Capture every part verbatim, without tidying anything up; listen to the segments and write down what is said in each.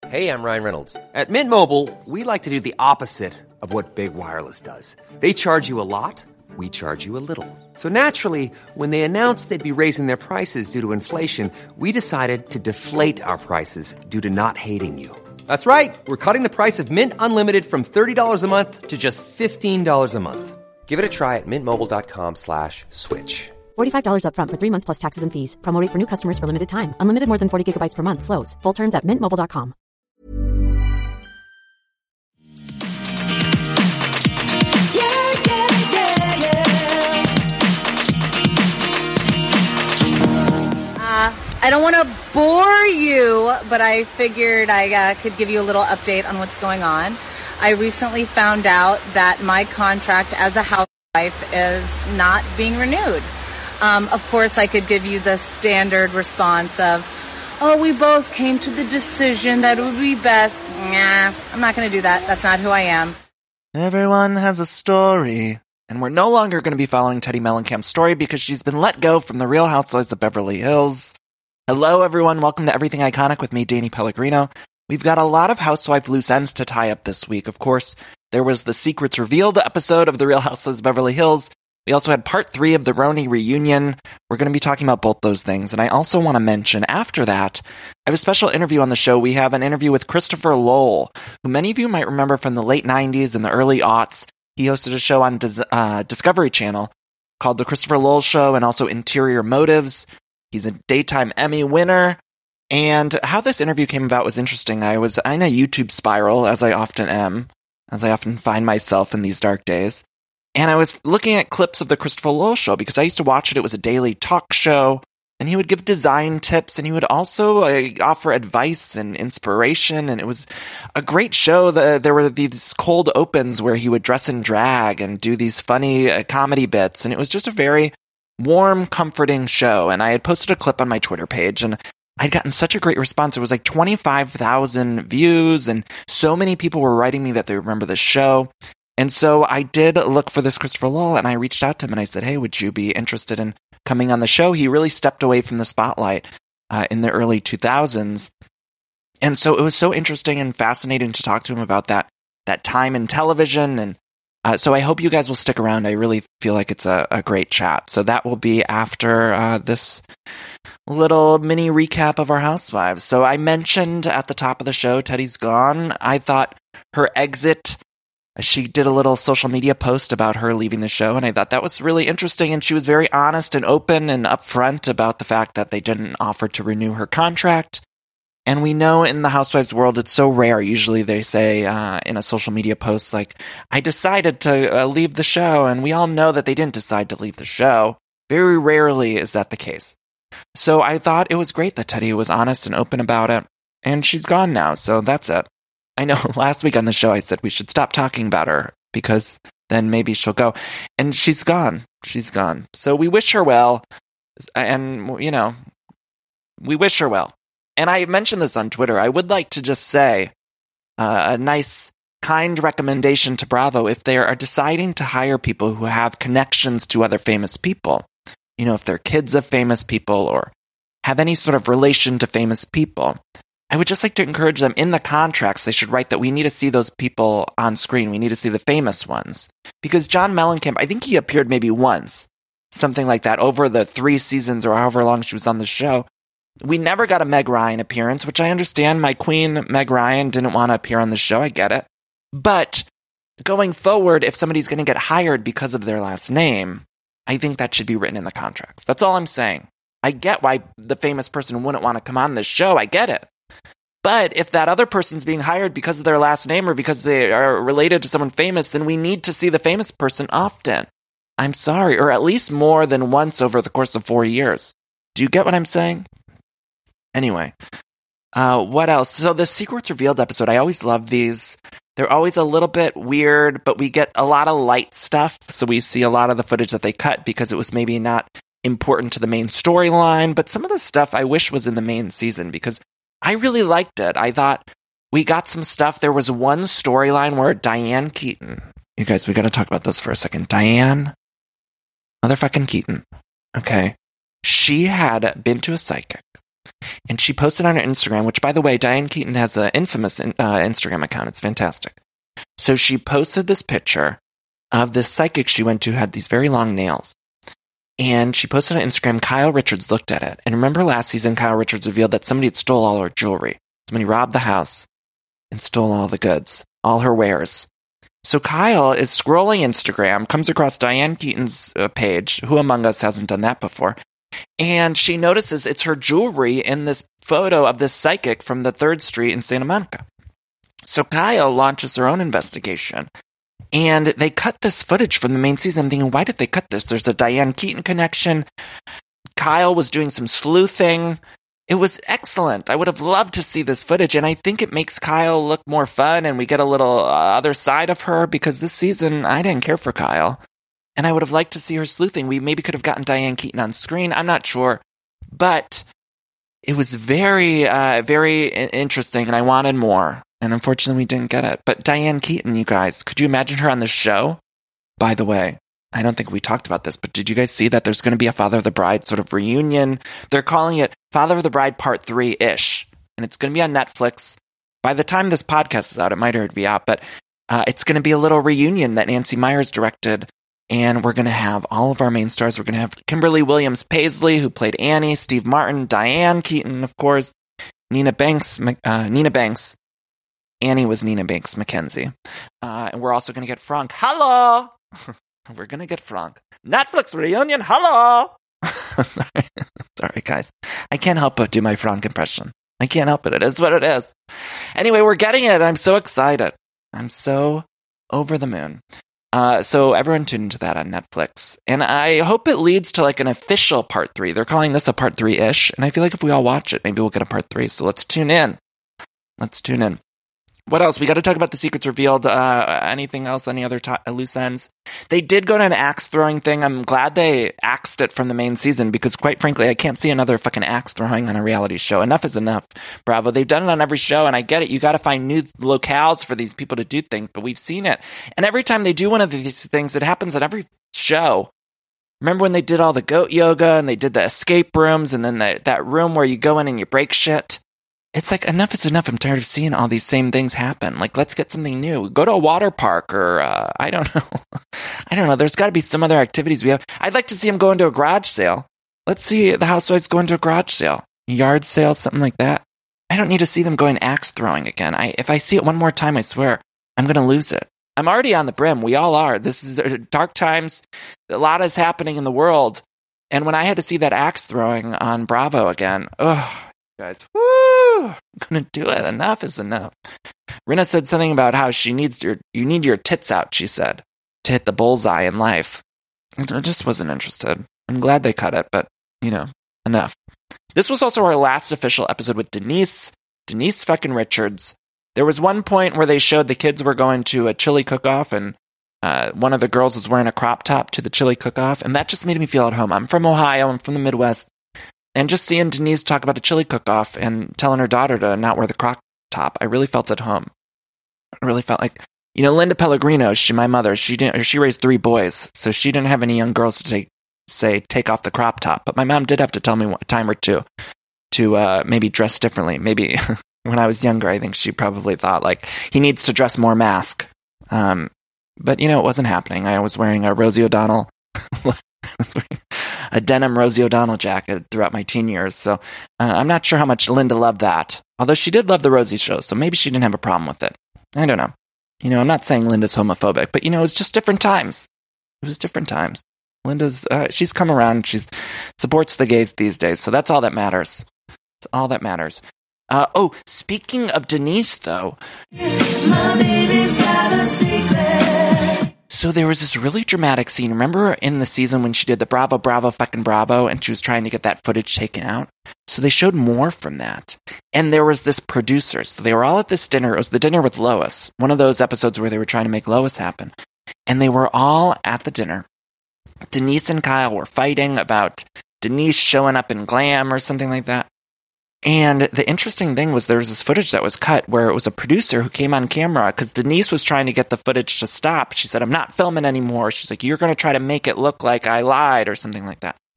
Hey, I'm Ryan Reynolds. At Mint Mobile, we like to do the opposite of what Big Wireless does. They charge you a lot, we charge you a little. So naturally, when they announced they'd be raising their prices due to inflation, we decided to deflate our prices due to not hating you. That's right. We're cutting the price of Mint Unlimited from thirty dollars a month to just fifteen dollars a month. Give it a try at mintmobile.com slash switch. forty-five dollars up front for three months plus taxes and fees. Promo rate for new customers for limited time. Unlimited more than forty gigabytes per month. Slows full terms at mint mobile dot com. I don't want to bore you, but I figured I uh, could give you a little update on what's going on. I recently found out that my contract as a housewife is not being renewed. Um, of course, I could give you the standard response of, oh, we both came to the decision that it would be best. Nah, I'm not going to do that. That's not who I am. Everyone has a story. And we're no longer going to be following Teddi Mellencamp's story because she's been let go from the Real Housewives of Beverly Hills. Hello, everyone. Welcome to Everything Iconic with me, Danny Pellegrino. We've got a lot of housewife loose ends to tie up this week. Of course, there was the Secrets Revealed episode of The Real Housewives of Beverly Hills. We also had part three of the Roni reunion. We're going to be talking about both those things. And I also want to mention, after that, I have a special interview on the show. We have an interview with Christopher Lowell, who many of you might remember from the late nineties and the early aughts. He hosted a show on Dis- uh, Discovery Channel called The Christopher Lowell Show and also Interior Motives. He's a daytime Emmy winner. And how this interview came about was interesting. I was in a YouTube spiral, as I often am, as I often find myself in these dark days. And I was looking at clips of The Christopher Lowell Show because I used to watch it. It was a daily talk show. And he would give design tips, and he would also uh, offer advice and inspiration, and it was a great show. The, there were these cold opens where he would dress in drag and do these funny uh, comedy bits, and it was just a very warm, comforting show. And I had posted a clip on my Twitter page, and I'd gotten such a great response. It was like twenty-five thousand views, and so many people were writing me that they remember the show. And so I did look for this Christopher Lowell, and I reached out to him, and I said, hey, would you be interested in coming on the show? He really stepped away from the spotlight uh, in the early two thousands. And so it was so interesting and fascinating to talk to him about that that time in television. And uh, so I hope you guys will stick around. I really feel like it's a, a great chat. So that will be after uh, this little mini recap of our housewives. So I mentioned at the top of the show, Teddi's gone. I thought her exit, she did a little social media post about her leaving the show, and I thought that was really interesting, and she was very honest and open and upfront about the fact that they didn't offer to renew her contract. And we know in the Housewives world, it's so rare. Usually they say uh, in a social media post, like, I decided to uh, leave the show, and we all know that they didn't decide to leave the show. Very rarely is that the case. So I thought it was great that Teddi was honest and open about it, and she's gone now, so that's it. I know last week on the show I said we should stop talking about her because then maybe she'll go. And she's gone. She's gone. So we wish her well. And, you know, we wish her well. And I mentioned this on Twitter. I would like to just say uh, a nice, kind recommendation to Bravo if they are deciding to hire people who have connections to other famous people. You know, if they're kids of famous people or have any sort of relation to famous people. I would just like to encourage them in the contracts. They should write that we need to see those people on screen. We need to see the famous ones. Because John Mellencamp, I think he appeared maybe once, something like that, over the three seasons or however long she was on the show. We never got a Meg Ryan appearance, which I understand. My queen, Meg Ryan, didn't want to appear on the show. I get it. But going forward, if somebody's going to get hired because of their last name, I think that should be written in the contracts. That's all I'm saying. I get why the famous person wouldn't want to come on this show. I get it. But if that other person's being hired because of their last name or because they are related to someone famous, then we need to see the famous person often. I'm sorry, or at least more than once over the course of four years. Do you get what I'm saying? Anyway, uh, what else? So the Secrets Revealed episode, I always love these. They're always a little bit weird, but we get a lot of light stuff. So we see a lot of the footage that they cut because it was maybe not important to the main storyline. But some of the stuff I wish was in the main season because I really liked it. I thought we got some stuff. There was one storyline where Diane Keaton, you guys, we got to talk about this for a second. Diane motherfucking Keaton. Okay. She had been to a psychic And she posted on her Instagram, which, by the way, Diane Keaton has an infamous uh, Instagram account. It's fantastic. So she posted this picture of this psychic she went to who had these very long nails. And she posted on Instagram, Kyle Richards looked at it. And remember last season, Kyle Richards revealed that somebody had stole all her jewelry. Somebody robbed the house and stole all the goods, all her wares. So Kyle is scrolling Instagram, comes across Diane Keaton's uh, page. Who among us hasn't done that before? And she notices it's her jewelry in this photo of this psychic from the third Street in Santa Monica. So Kyle launches her own investigation. And they cut this footage from the main season. I'm thinking, why did they cut this? There's a Diane Keaton connection. Kyle was doing some sleuthing. It was excellent. I would have loved to see this footage, and I think it makes Kyle look more fun, and we get a little uh, other side of her, because this season, I didn't care for Kyle, and I would have liked to see her sleuthing. We maybe could have gotten Diane Keaton on screen. I'm not sure, but it was very, uh, very interesting, and I wanted more, and unfortunately, we didn't get it. But Diane Keaton, you guys, could you imagine her on the show? By the way, I don't think we talked about this, but did you guys see that there's going to be a Father of the Bride sort of reunion? They're calling it Father of the Bride Part three-ish, and it's going to be on Netflix. By the time this podcast is out, it might already be out, but uh, it's going to be a little reunion that Nancy Meyers directed, and we're going to have all of our main stars. We're going to have Kimberly Williams Paisley, who played Annie, Steve Martin, Diane Keaton, of course, Nina Banks, uh, Nina Banks. Annie was Nina Banks McKenzie. Uh, and we're also going to get Frank. Hello! We're going to get Frank. Netflix reunion, hello! Sorry. Sorry, guys. I can't help but do my Frank impression. I can't help it. It is what it is. Anyway, we're getting it. I'm so excited. I'm so over the moon. Uh, so everyone tune into that on Netflix. And I hope it leads to like an official part three. They're calling this a part three-ish. And I feel like if we all watch it, maybe we'll get a part three. So let's tune in. Let's tune in. What else? We got to talk about the secrets revealed. Uh, anything else? Any other to- loose ends? They did go to an axe throwing thing. I'm glad they axed it from the main season, because quite frankly, I can't see another fucking axe throwing on a reality show. Enough is enough. Bravo. They've done it on every show, and I get it. You got to find new locales for these people to do things, but we've seen it. And every time they do one of these things, it happens at every show. Remember when they did all the goat yoga and they did the escape rooms, and then the, that room where you go in and you break shit? It's like, enough is enough. I'm tired of seeing all these same things happen. Like, let's get something new. Go to a water park, or, uh, I don't know. I don't know. There's got to be some other activities we have. I'd like to see them go into a garage sale. Let's see the housewives go into a garage sale. Yard sale, something like that. I don't need to see them going axe throwing again. I If I see it one more time, I swear, I'm going to lose it. I'm already on the brim. We all are. This is dark times. A lot is happening in the world. And when I had to see that axe throwing on Bravo again, ugh. Guys, woo! I'm gonna do it. Enough is enough. Rinna said something about how she needs your, you need your tits out, she said, to hit the bullseye in life. I just wasn't interested. I'm glad they cut it, but, you know, enough. This was also our last official episode with Denise, Denise fucking Richards. There was one point where they showed the kids were going to a chili cook-off, and uh, one of the girls was wearing a crop top to the chili cook-off, and that just made me feel at home. I'm from Ohio. I'm from the Midwest. And just seeing Denise talk about a chili cook-off and telling her daughter to not wear the crop top, I really felt at home. I really felt like, you know, Linda Pellegrino, she, my mother, she didn't, she raised three boys, so she didn't have any young girls to take, say, take off the crop top. But my mom did have to tell me a time or two to uh, maybe dress differently. Maybe when I was younger, I think she probably thought, like, he needs to dress more mask. Um, but, you know, it wasn't happening. I was wearing a Rosie O'Donnell a denim Rosie O'Donnell jacket throughout my teen years, so uh, I'm not sure how much Linda loved that. Although she did love the Rosie show, so maybe she didn't have a problem with it. I don't know. You know, I'm not saying Linda's homophobic, but, you know, it's just different times. It was different times. Linda's, uh, she's come around, she's supports the gays these days, so that's all that matters. That's all that matters. Uh, oh, speaking of Denise, though. My baby's got a secret. So there was this really dramatic scene. Remember in the season when she did the Bravo, Bravo, fucking Bravo, and she was trying to get that footage taken out? So they showed more from that. And there was this producer. So they were all at this dinner. It was the dinner with Lois. One of those episodes where they were trying to make Lois happen. And they were all at the dinner. Denise and Kyle were fighting about Denise showing up in glam or something like that. And the interesting thing was there was this footage that was cut where it was a producer who came on camera because Denise was trying to get the footage to stop. She said, I'm not filming anymore. She's like, you're going to try to make it look like I lied or something like that.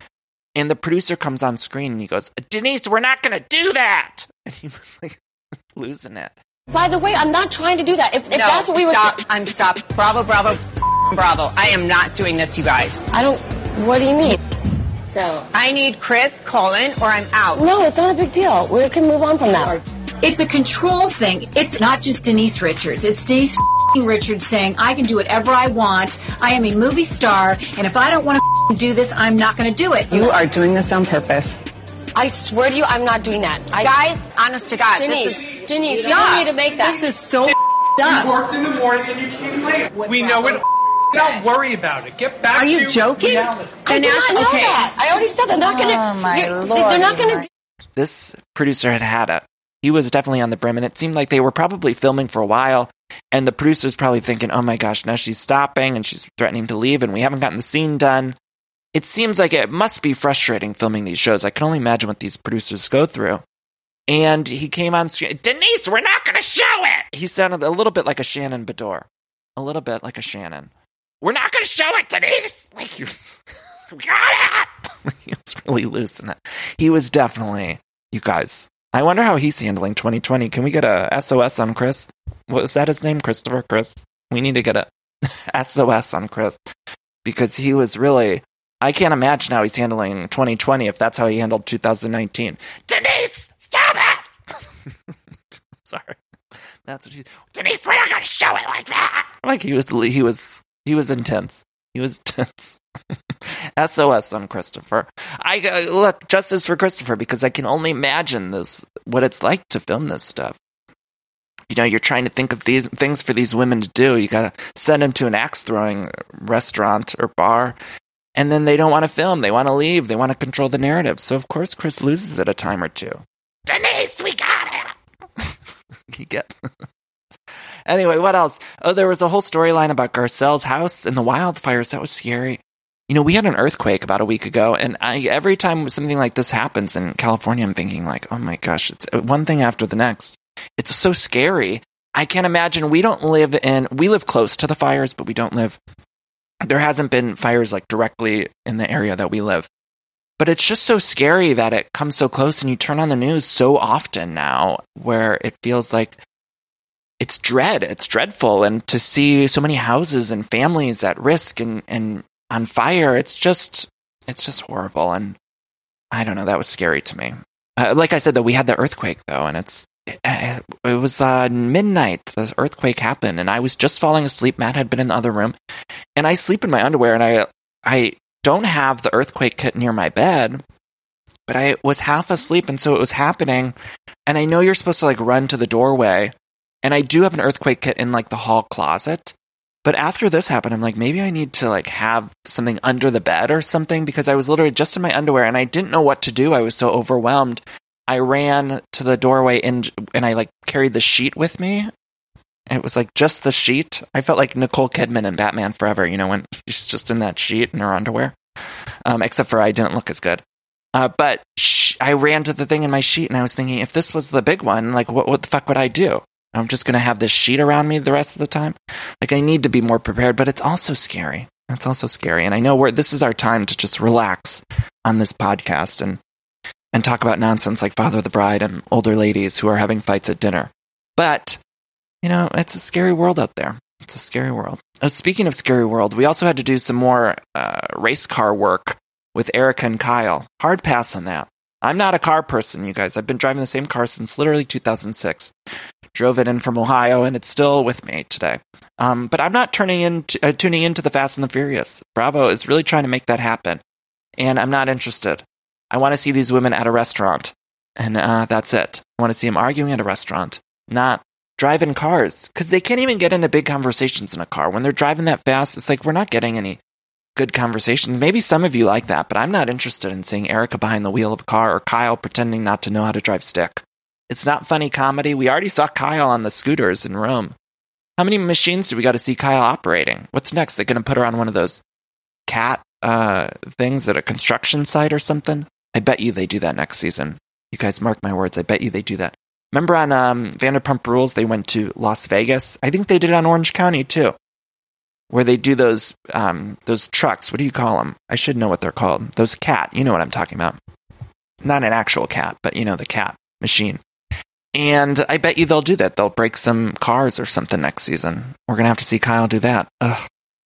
And the producer comes on screen and he goes, Denise, we're not going to do that. And he was like losing it. By the way, I'm not trying to do that. If, if no, that's what we were stop. saying. I'm stop. Bravo, bravo, bravo. I am not doing this, you guys. I don't, what do you mean? So. I need Chris, Colin, or I'm out. No, it's not a big deal. We can move on from that. It's a control thing. It's not just Denise Richards. It's Denise Richards saying, I can do whatever I want. I am a movie star, and if I don't want to do this, I'm not going to do it. You are doing this on purpose. I swear to you, I'm not doing that. I, Guys, honest to God. Denise, this is, Denise, you don't need to make that. This is so You dumb. worked in the morning and you came late. We know it. Don't worry about it. Get back Are you to joking? reality. I did not know okay. that. I already said they're not going to. Oh, my Lord. Lord. They're not going to. This producer had had it. He was definitely on the brim, and it seemed like they were probably filming for a while, and the producer's probably thinking, oh my gosh, now she's stopping, and she's threatening to leave, and we haven't gotten the scene done. It seems like it must be frustrating filming these shows. I can only imagine what these producers go through. And he came on screen, Denise, we're not going to show it! He sounded a little bit like a Shannon Bedore. A little bit like a Shannon. We're not going to show it, Denise! Like, you got it! He was really losing it. He was definitely, you guys, I wonder how he's handling twenty twenty. Can we get a S O S on Chris? What is that his name? Christopher? Chris? We need to get a S O S on Chris. Because he was really, I can't imagine how he's handling twenty twenty if that's how he handled two thousand nineteen. Denise, stop it! Sorry. That's what he, Denise, we're not going to show it like that! Like he was, he was, he was intense. He was tense. S O S on Christopher. I uh, look, justice for Christopher, because I can only imagine this, what it's like to film this stuff. You know, you're trying to think of these things for these women to do. You gotta send them to an axe-throwing restaurant or bar, and then they don't want to film. They want to leave. They want to control the narrative. So, of course, Chris loses it a time or two. Denise, we got it! You get... Anyway, what else? Oh, there was a whole storyline about Garcelle's house and the wildfires. That was scary. You know, we had an earthquake about a week ago, and I, every time something like this happens in California, I'm thinking like, oh my gosh, it's one thing after the next. It's so scary. I can't imagine. We don't live in, we live close to the fires, but we don't live, there hasn't been fires like directly in the area that we live. But it's just so scary that it comes so close, and you turn on the news so often now where it feels like it's dread. It's dreadful. And to see so many houses and families at risk and, and on fire, it's just, it's just horrible. And I don't know, that was scary to me. Uh, like I said, though, we had the earthquake, though, and it's, it, it was uh, midnight. The earthquake happened, and I was just falling asleep. Matt had been in the other room, and I sleep in my underwear, and I, I don't have the earthquake kit near my bed, but I was half asleep, and so it was happening. And I know you're supposed to like run to the doorway. And I do have an earthquake kit in like the hall closet. But after this happened, I'm like, maybe I need to like have something under the bed or something, because I was literally just in my underwear and I didn't know what to do. I was so overwhelmed. I ran to the doorway and, and I like carried the sheet with me. It was like just the sheet. I felt like Nicole Kidman in Batman Forever, you know, when she's just in that sheet in her underwear. Um, except for I didn't look as good. Uh, but sh- I ran to the thing in my sheet and I was thinking, if this was the big one, like what, what the fuck would I do? I'm just going to have this sheet around me the rest of the time. Like, I need to be more prepared, but it's also scary. It's also scary. And I know we're, this is our time to just relax on this podcast and, and talk about nonsense like Father of the Bride and older ladies who are having fights at dinner. But, you know, it's a scary world out there. It's a scary world. Oh, speaking of scary world, we also had to do some more uh, race car work with Erica and Kyle. Hard pass on that. I'm not a car person, you guys. I've been driving the same car since literally two thousand six. Drove it in from Ohio, and it's still with me today. Um, but I'm not turning in to, uh, tuning into the Fast and the Furious. Bravo is really trying to make that happen, and I'm not interested. I want to see these women at a restaurant, and uh, that's it. I want to see them arguing at a restaurant, not driving cars, because they can't even get into big conversations in a car. When they're driving that fast, it's like we're not getting any good conversations. Maybe some of you like that, but I'm not interested in seeing Erica behind the wheel of a car or Kyle pretending not to know how to drive stick. It's not funny comedy. We already saw Kyle on the scooters in Rome. How many machines do we got to see Kyle operating? What's next? They're going to put her on one of those cat uh, things at a construction site or something? I bet you they do that next season. You guys mark my words. I bet you they do that. Remember on um, Vanderpump Rules, they went to Las Vegas? I think they did it on Orange County, too. where they do those um, those trucks. What do you call them? I should know what they're called. Those cat. You know what I'm talking about. Not an actual cat, but you know, the cat machine. And I bet you they'll do that. They'll break some cars or something next season. We're going to have to see Kyle do that. Ugh.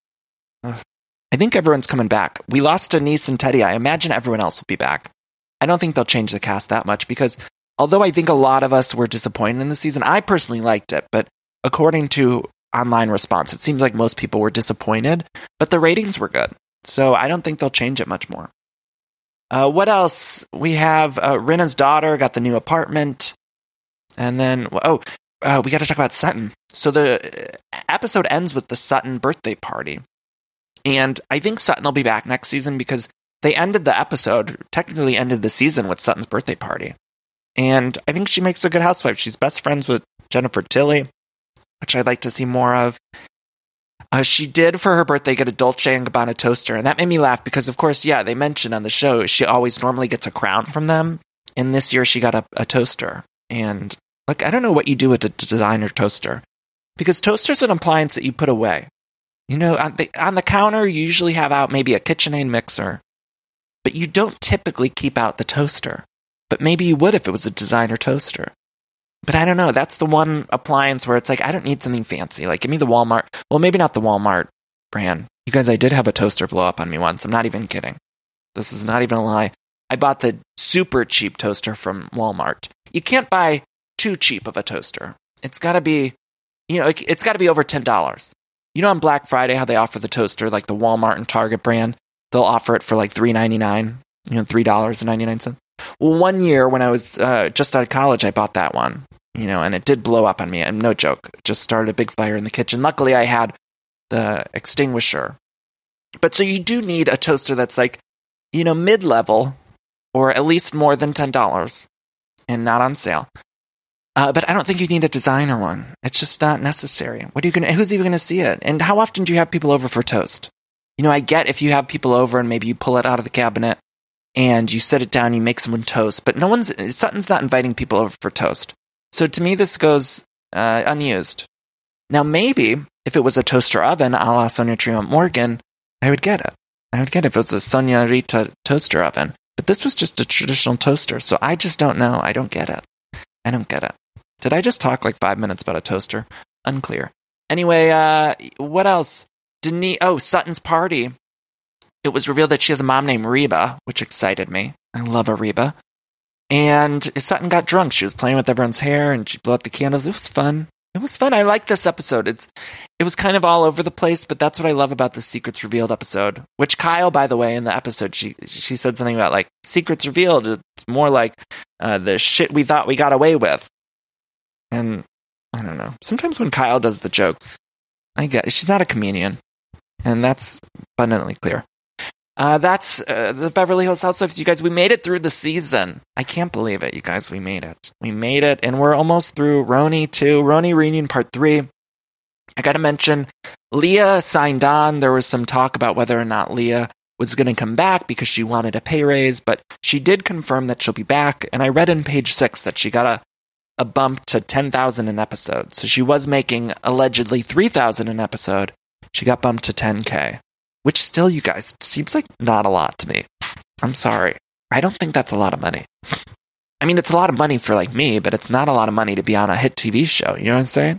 Ugh. I think everyone's coming back. We lost Denise and Teddy. I imagine everyone else will be back. I don't think they'll change the cast that much because although I think a lot of us were disappointed in the season, I personally liked it. But according to online response, it seems like most people were disappointed, but the ratings were good. So I don't think they'll change it much more. Uh, what else? We have uh, Rinna's daughter got the new apartment. And then, oh, uh, we got to talk about Sutton. So the episode ends with the Sutton birthday party. And I think Sutton will be back next season because they ended the episode, technically ended the season with Sutton's birthday party. And I think she makes a good housewife. She's best friends with Jennifer Tilly, which I'd like to see more of. Uh, she did, for her birthday, get a Dolce and Gabbana toaster. And that made me laugh because, of course, yeah, they mentioned on the show she always normally gets a crown from them. And this year she got a, a toaster. And, like, I don't know what you do with a designer toaster. Because toaster's an appliance that you put away. You know, on the, on the counter, you usually have out maybe a KitchenAid mixer. But you don't typically keep out the toaster. But maybe you would if it was a designer toaster. But I don't know. That's the one appliance where it's like, I don't need something fancy. Like, give me the Walmart. Well, maybe not the Walmart brand. You guys, I did have a toaster blow up on me once. I'm not even kidding. This is not even a lie. I bought the super cheap toaster from Walmart. You can't buy too cheap of a toaster. It's got to be, you know, it, it's got to be over ten dollars. You know, on Black Friday, how they offer the toaster, like the Walmart and Target brand, they'll offer it for like three ninety-nine, you know, three dollars and ninety-nine cents. Well, one year when I was uh, just out of college, I bought that one. You know, and it did blow up on me. And no joke, it just started a big fire in the kitchen. Luckily, I had the extinguisher. But so you do need a toaster that's like, you know, mid-level, or at least more than ten dollars, and not on sale. Uh, but I don't think you need a designer one. It's just not necessary. What are you gonna? Who's even gonna see it? And how often do you have people over for toast? You know, I get if you have people over and maybe you pull it out of the cabinet and you set it down, you make someone toast. But no one's Sutton's not inviting people over for toast. So to me, this goes uh, unused. Now, maybe if it was a toaster oven a la Sonia Tremont Morgan, I would get it. I would get it if it was a Sonia Rita toaster oven. But this was just a traditional toaster, so I just don't know. I don't get it. I don't get it. Did I just talk like five minutes about a toaster? Unclear. Anyway, uh, what else? Denise, oh, Sutton's party. It was revealed that she has a mom named Reba, which excited me. I love a Reba. And Sutton got drunk. She was playing with everyone's hair and she blew out the candles. It was fun. It was fun. I like this episode. It's it was kind of all over the place, but that's what I love about the Secrets Revealed episode. Which Kyle, by the way, in the episode, she she said something about like Secrets Revealed. It's more like uh, the shit we thought we got away with. And I don't know. Sometimes when Kyle does the jokes, I get she's not a comedian, and that's abundantly clear. Uh, that's uh, the Beverly Hills Housewives. You guys, we made it through the season. I can't believe it, you guys. We made it. We made it, and we're almost through Roni too. Roni Reunion Part three. I got to mention, Leah signed on. There was some talk about whether or not Leah was going to come back because she wanted a pay raise, but she did confirm that she'll be back, and I read in page six that she got a, a bump to ten thousand an episode. So she was making allegedly three thousand an episode. She got bumped to ten K. Which still, you guys, seems like not a lot to me. I'm sorry. I don't think that's a lot of money. I mean, it's a lot of money for, like, me, but it's not a lot of money to be on a hit T V show. You know what I'm saying?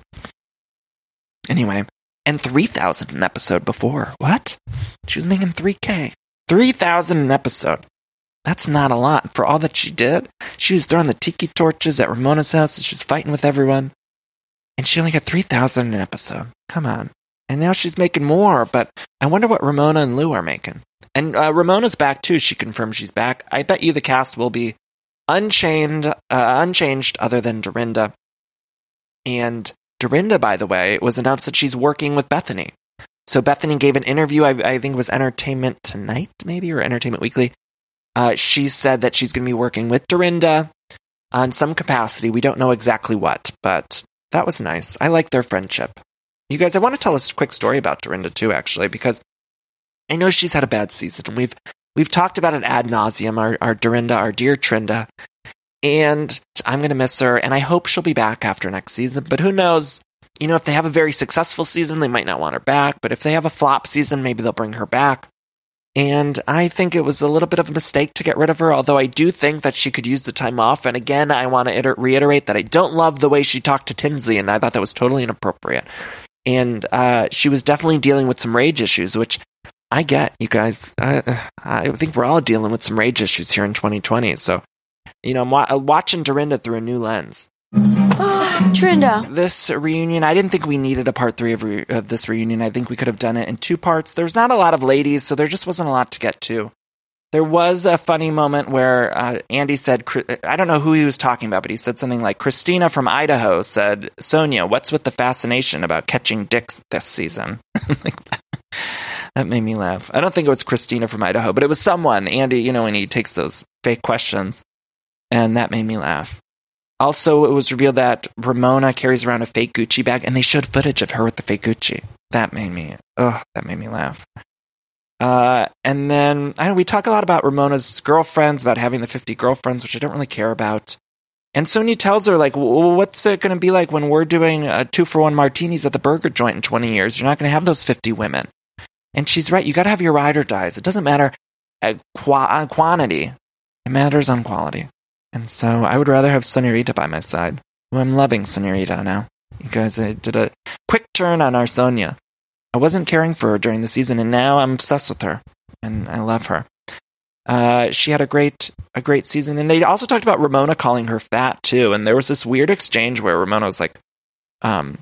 Anyway, and three thousand dollars an episode before. What? She was making three K. three thousand dollars an episode. That's not a lot for all that she did. She was throwing the tiki torches at Ramona's house. She was fighting with everyone. And she only got three thousand dollars an episode. Come on. And now she's making more, but I wonder what Ramona and Lou are making. And uh, Ramona's back, too. She confirmed she's back. I bet you the cast will be unchained, uh, unchanged other than Dorinda. And Dorinda, by the way, it was announced that she's working with Bethany. So Bethany gave an interview, I, I think it was Entertainment Tonight, maybe, or Entertainment Weekly. Uh, she said that she's going to be working with Dorinda on some capacity. We don't know exactly what, but that was nice. I like their friendship. You guys, I want to tell a quick story about Dorinda, too, actually, because I know she's had a bad season. We've we've talked about it ad nauseum, our, our Dorinda, our dear Trinda, and I'm going to miss her, and I hope she'll be back after next season, but who knows? you know, if they have a very successful season, they might not want her back. But if they have a flop season, maybe they'll bring her back. And I think it was a little bit of a mistake to get rid of her, although I do think that she could use the time off. And again, I want to iter- reiterate that I don't love the way she talked to Tinsley, and I thought that was totally inappropriate. And uh, she was definitely dealing with some rage issues, which I get, you guys. I, I think we're all dealing with some rage issues here in twenty twenty. So, you know, I'm wa- watching Dorinda through a new lens. Trinda. This reunion, I didn't think we needed a part three of, re- of this reunion. I think we could have done it in two parts. There's not a lot of ladies, so there just wasn't a lot to get to. There was a funny moment where uh, Andy said, I don't know who he was talking about, but he said something like, Christina from Idaho said, Sonia, what's with the fascination about catching dicks this season? Like that. That made me laugh. I don't think it was Christina from Idaho, but it was someone. Andy, you know, when he takes those fake questions, and that made me laugh. Also, it was revealed that Ramona carries around a fake Gucci bag, and they showed footage of her with the fake Gucci. That made me, ugh, that made me laugh. Uh, and then, I know we talk a lot about Ramona's girlfriends, about having the fifty girlfriends, which I don't really care about. And Sonia tells her, like, well, what's it going to be like when we're doing uh, two-for-one martinis at the burger joint in twenty years? You're not going to have those fifty women. And she's right. You got to have your ride or dies. It doesn't matter uh, qu- on quantity. It matters on quality. And so I would rather have Sonerita by my side. Well, I'm loving Sonerita now. You guys, I did a quick turn on our Sonia. I wasn't caring for her during the season, and now I'm obsessed with her, and I love her. Uh, she had a great, a great season, and they also talked about Ramona calling her fat too. And there was this weird exchange where Ramona was like, um,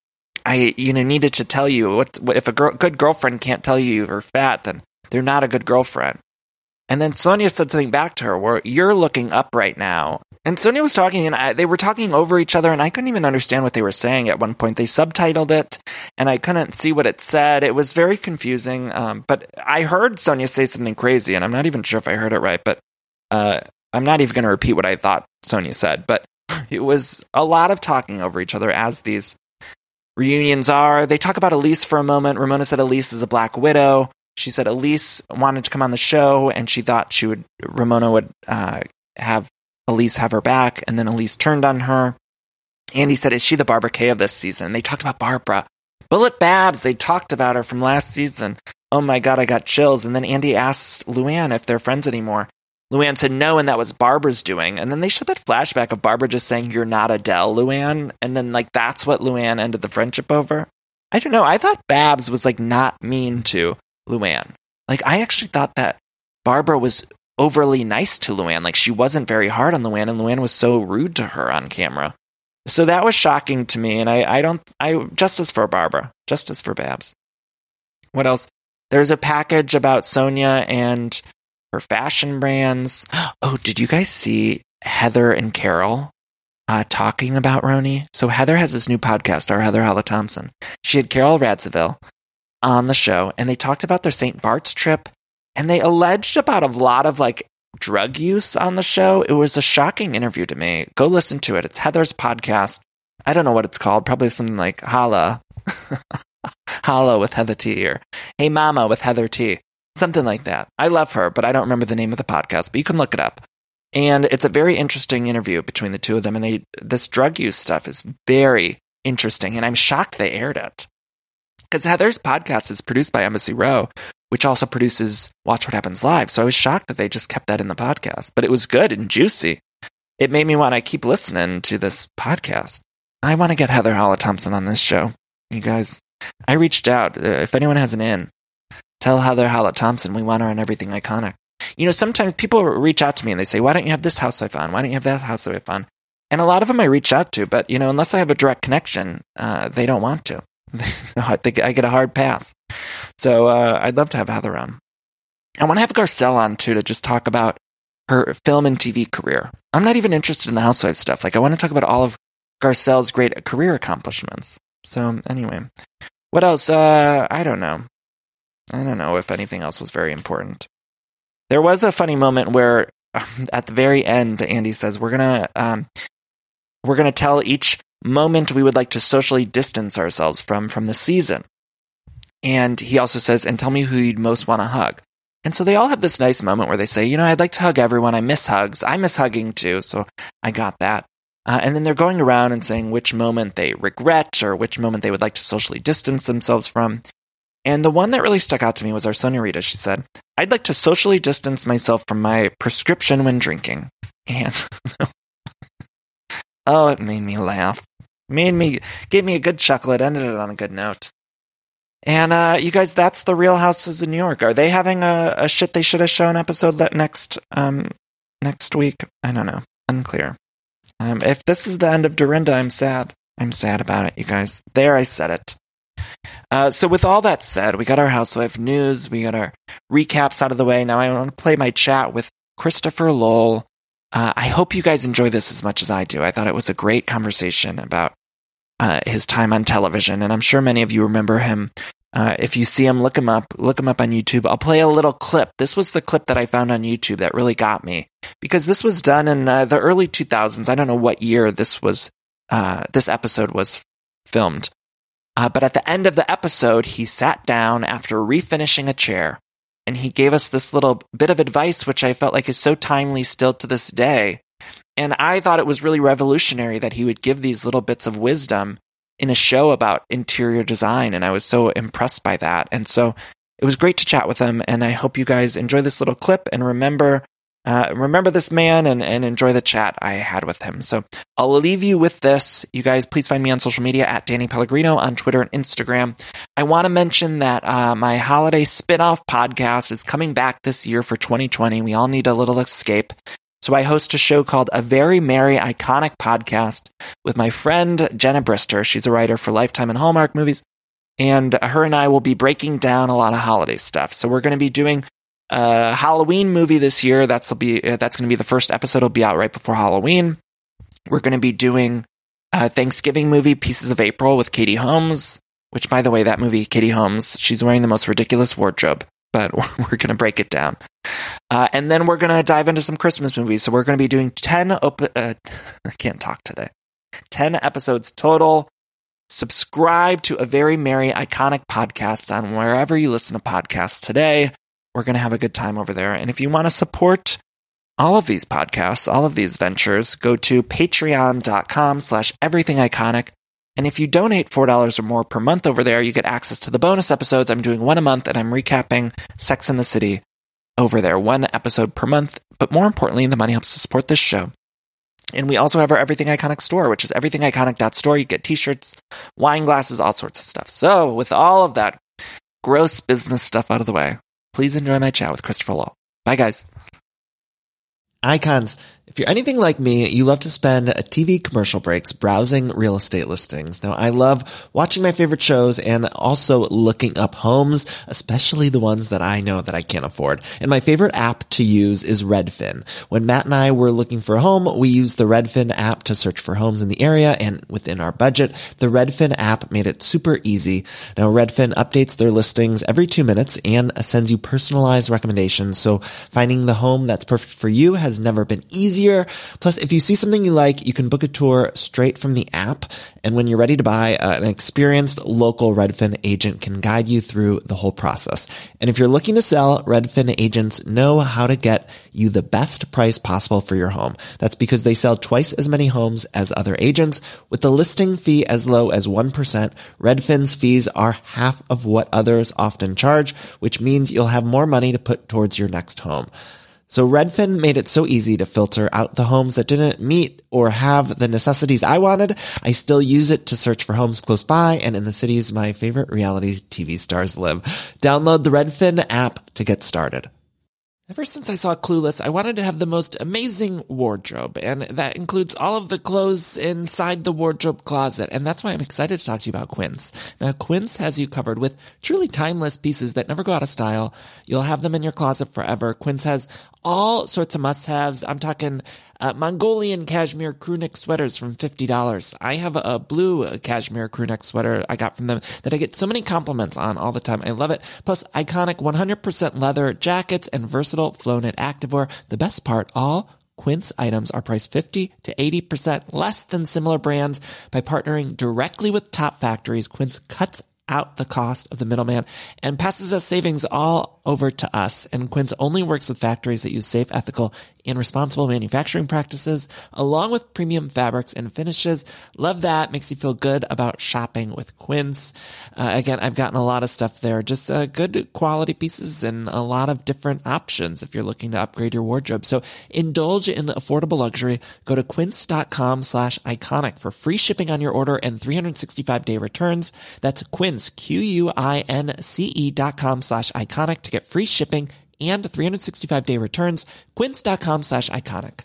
"I, you know, needed to tell you what, what if a girl, good girlfriend can't tell you you're fat, then they're not a good girlfriend." And then Sonia said something back to her where, "You're looking up right now." And Sonia was talking, and I, they were talking over each other, and I couldn't even understand what they were saying at one point. They subtitled it, and I couldn't see what it said. It was very confusing. Um, but I heard Sonia say something crazy, and I'm not even sure if I heard it right, but uh, I'm not even going to repeat what I thought Sonia said. But it was a lot of talking over each other, as these reunions are. They talk about Elise for a moment. Ramona said Elise is a Black Widow. She said Elise wanted to come on the show, and she thought she would, Ramona would uh, have Elise have her back, and then Elise turned on her. Andy said, is she the Barbara Kay of this season? They talked about Barbara. Bullet Babs, they talked about her from last season. Oh my God, I got chills. And then Andy asked Luann if they're friends anymore. Luann said no, and that was Barbara's doing. And then they showed that flashback of Barbara just saying, you're not Adele, Luann. And then, like, that's what Luann ended the friendship over. I don't know. I thought Babs was, like, not mean to Luann. Like, I actually thought that Barbara was overly nice to Luann. Like, she wasn't very hard on Luann, and Luann was so rude to her on camera. So that was shocking to me, and I, I don't, I, justice for Barbara, justice for Babs. What else? There's a package about Sonia and her fashion brands. Oh, did you guys see Heather and Carol uh, talking about Roni? So Heather has this new podcast, our Heather Holla Thompson. She had Carol Radziwill on the show, and they talked about their Saint Bart's trip, and they alleged about a lot of, like, drug use on the show. It was a shocking interview to me. Go listen to it. It's Heather's podcast. I don't know what it's called. Probably something like Holla. Holla with Heather T, or Hey Mama with Heather T. Something like that. I love her, but I don't remember the name of the podcast, but you can look it up. And it's a very interesting interview between the two of them, and they this drug use stuff is very interesting, and I'm shocked they aired it. Because Heather's podcast is produced by Embassy Row, which also produces Watch What Happens Live. So I was shocked that they just kept that in the podcast. But it was good and juicy. It made me want to keep listening to this podcast. I want to get Heather Holla Thompson on this show. You guys, I reached out. Uh, if anyone has an in, tell Heather Holla Thompson we want her on Everything Iconic. You know, sometimes people reach out to me and they say, why don't you have this housewife on? Why don't you have that housewife on? And a lot of them I reach out to, but, you know, unless I have a direct connection, uh, they don't want to. I think I get a hard pass. So uh, I'd love to have Heather on. I want to have Garcelle on, too, to just talk about her film and T V career. I'm not even interested in the housewife stuff. Like, I want to talk about all of Garcelle's great career accomplishments. So anyway, what else? Uh, I don't know. I don't know if anything else was very important. There was a funny moment where at the very end, Andy says, we're going to um, we're going to tell each moment we would like to socially distance ourselves from from the season. And he also says, and tell me who you'd most want to hug. And so they all have this nice moment where they say, you know, I'd like to hug everyone. I miss hugs. I miss hugging too. So I got that. Uh, and then they're going around and saying which moment they regret or which moment they would like to socially distance themselves from. And the one that really stuck out to me was our Sonia Rita. She said, I'd like to socially distance myself from my prescription when drinking. And oh, it made me laugh. Made me, gave me a good chuckle. It ended it on a good note. And uh, you guys, that's the Real Houses of New York. Are they having a, a shit they should have shown episode that next um next week? I don't know. Unclear. Um, if this is the end of Dorinda, I'm sad. I'm sad about it, you guys. There, I said it. Uh, so with all that said, we got our housewife news. We got our recaps out of the way. Now I want to play my chat with Christopher Lowell. Uh, I hope you guys enjoy this as much as I do. I thought it was a great conversation about uh, his time on television, and I'm sure many of you remember him. Uh, if you see him, look him up. Look him up on YouTube. I'll play a little clip. This was the clip that I found on YouTube that really got me, because this was done in uh, the early two thousands. I don't know what year this was. Uh, this episode was filmed, uh, but at the end of the episode, he sat down after refinishing a chair, and he gave us this little bit of advice, which I felt like is so timely still to this day. And I thought it was really revolutionary that he would give these little bits of wisdom in a show about interior design, and I was so impressed by that. And so it was great to chat with him, and I hope you guys enjoy this little clip and remember uh, remember this man and, and enjoy the chat I had with him. So I'll leave you with this. You guys, please find me on social media at Danny Pellegrino on Twitter and Instagram. I want to mention that uh, my holiday spin-off podcast is coming back this year for twenty twenty. We all need a little escape. So I host a show called A Very Merry Iconic Podcast with my friend Jenna Brister. She's a writer for Lifetime and Hallmark movies. And her and I will be breaking down a lot of holiday stuff. So we're going to be doing a Halloween movie this year. That's be that's going to be the first episode. Will be out right before Halloween. We're going to be doing a Thanksgiving movie, Pieces of April, with Katie Holmes. Which, by the way, that movie, Katie Holmes, she's wearing the most ridiculous wardrobe. But we're going to break it down. Uh, and then we're going to dive into some Christmas movies. So we're going to be doing ten, op- uh, I can't talk today, ten episodes total. Subscribe to A Very Merry Iconic Podcasts on wherever you listen to podcasts today. We're going to have a good time over there. And if you want to support all of these podcasts, all of these ventures, go to patreon.com slash everythingiconic. And if you donate four dollars or more per month over there, you get access to the bonus episodes. I'm doing one a month, and I'm recapping Sex and the City over there. One episode per month. But more importantly, the money helps to support this show. And we also have our Everything Iconic store, which is everything iconic dot store. You get t-shirts, wine glasses, all sorts of stuff. So with all of that gross business stuff out of the way, please enjoy my chat with Christopher Lowell. Bye, guys. Icons. If you're anything like me, you love to spend T V commercial breaks browsing real estate listings. Now, I love watching my favorite shows and also looking up homes, especially the ones that I know that I can't afford. And my favorite app to use is Redfin. When Matt and I were looking for a home, we used the Redfin app to search for homes in the area and within our budget. The Redfin app made it super easy. Now, Redfin updates their listings every two minutes and sends you personalized recommendations. So finding the home that's perfect for you has never been easier. Plus, if you see something you like, you can book a tour straight from the app. And when you're ready to buy, uh, an experienced local Redfin agent can guide you through the whole process. And if you're looking to sell, Redfin agents know how to get you the best price possible for your home. That's because they sell twice as many homes as other agents. With the listing fee as low as one percent, Redfin's fees are half of what others often charge, which means you'll have more money to put towards your next home. So Redfin made it so easy to filter out the homes that didn't meet or have the necessities I wanted. I still use it to search for homes close by and in the cities my favorite reality T V stars live. Download the Redfin app to get started. Ever since I saw Clueless, I wanted to have the most amazing wardrobe, and that includes all of the clothes inside the wardrobe closet, and that's why I'm excited to talk to you about Quince. Now, Quince has you covered with truly timeless pieces that never go out of style. You'll have them in your closet forever. Quince has all sorts of must-haves. I'm talking uh, Mongolian cashmere crewneck sweaters from fifty dollars. I have a, a blue uh, cashmere crewneck sweater I got from them that I get so many compliments on all the time. I love it. Plus, iconic one hundred percent leather jackets and versatile flow-knit activewear. The best part, all Quince items are priced fifty to eighty percent less than similar brands. By partnering directly with top factories, Quince cuts out the cost of the middleman and passes us savings all over to us. And Quince only works with factories that use safe, ethical, and responsible manufacturing practices, along with premium fabrics and finishes. Love that. Makes you feel good about shopping with Quince. Uh, again, I've gotten a lot of stuff there. Just uh, good quality pieces and a lot of different options if you're looking to upgrade your wardrobe. So indulge in the affordable luxury. Go to quince.com slash iconic for free shipping on your order and three sixty-five day returns. That's Quince, Q-U-I-N-C-E dot com slash iconic to get free shipping and three sixty-five day returns. Quince.com slash iconic.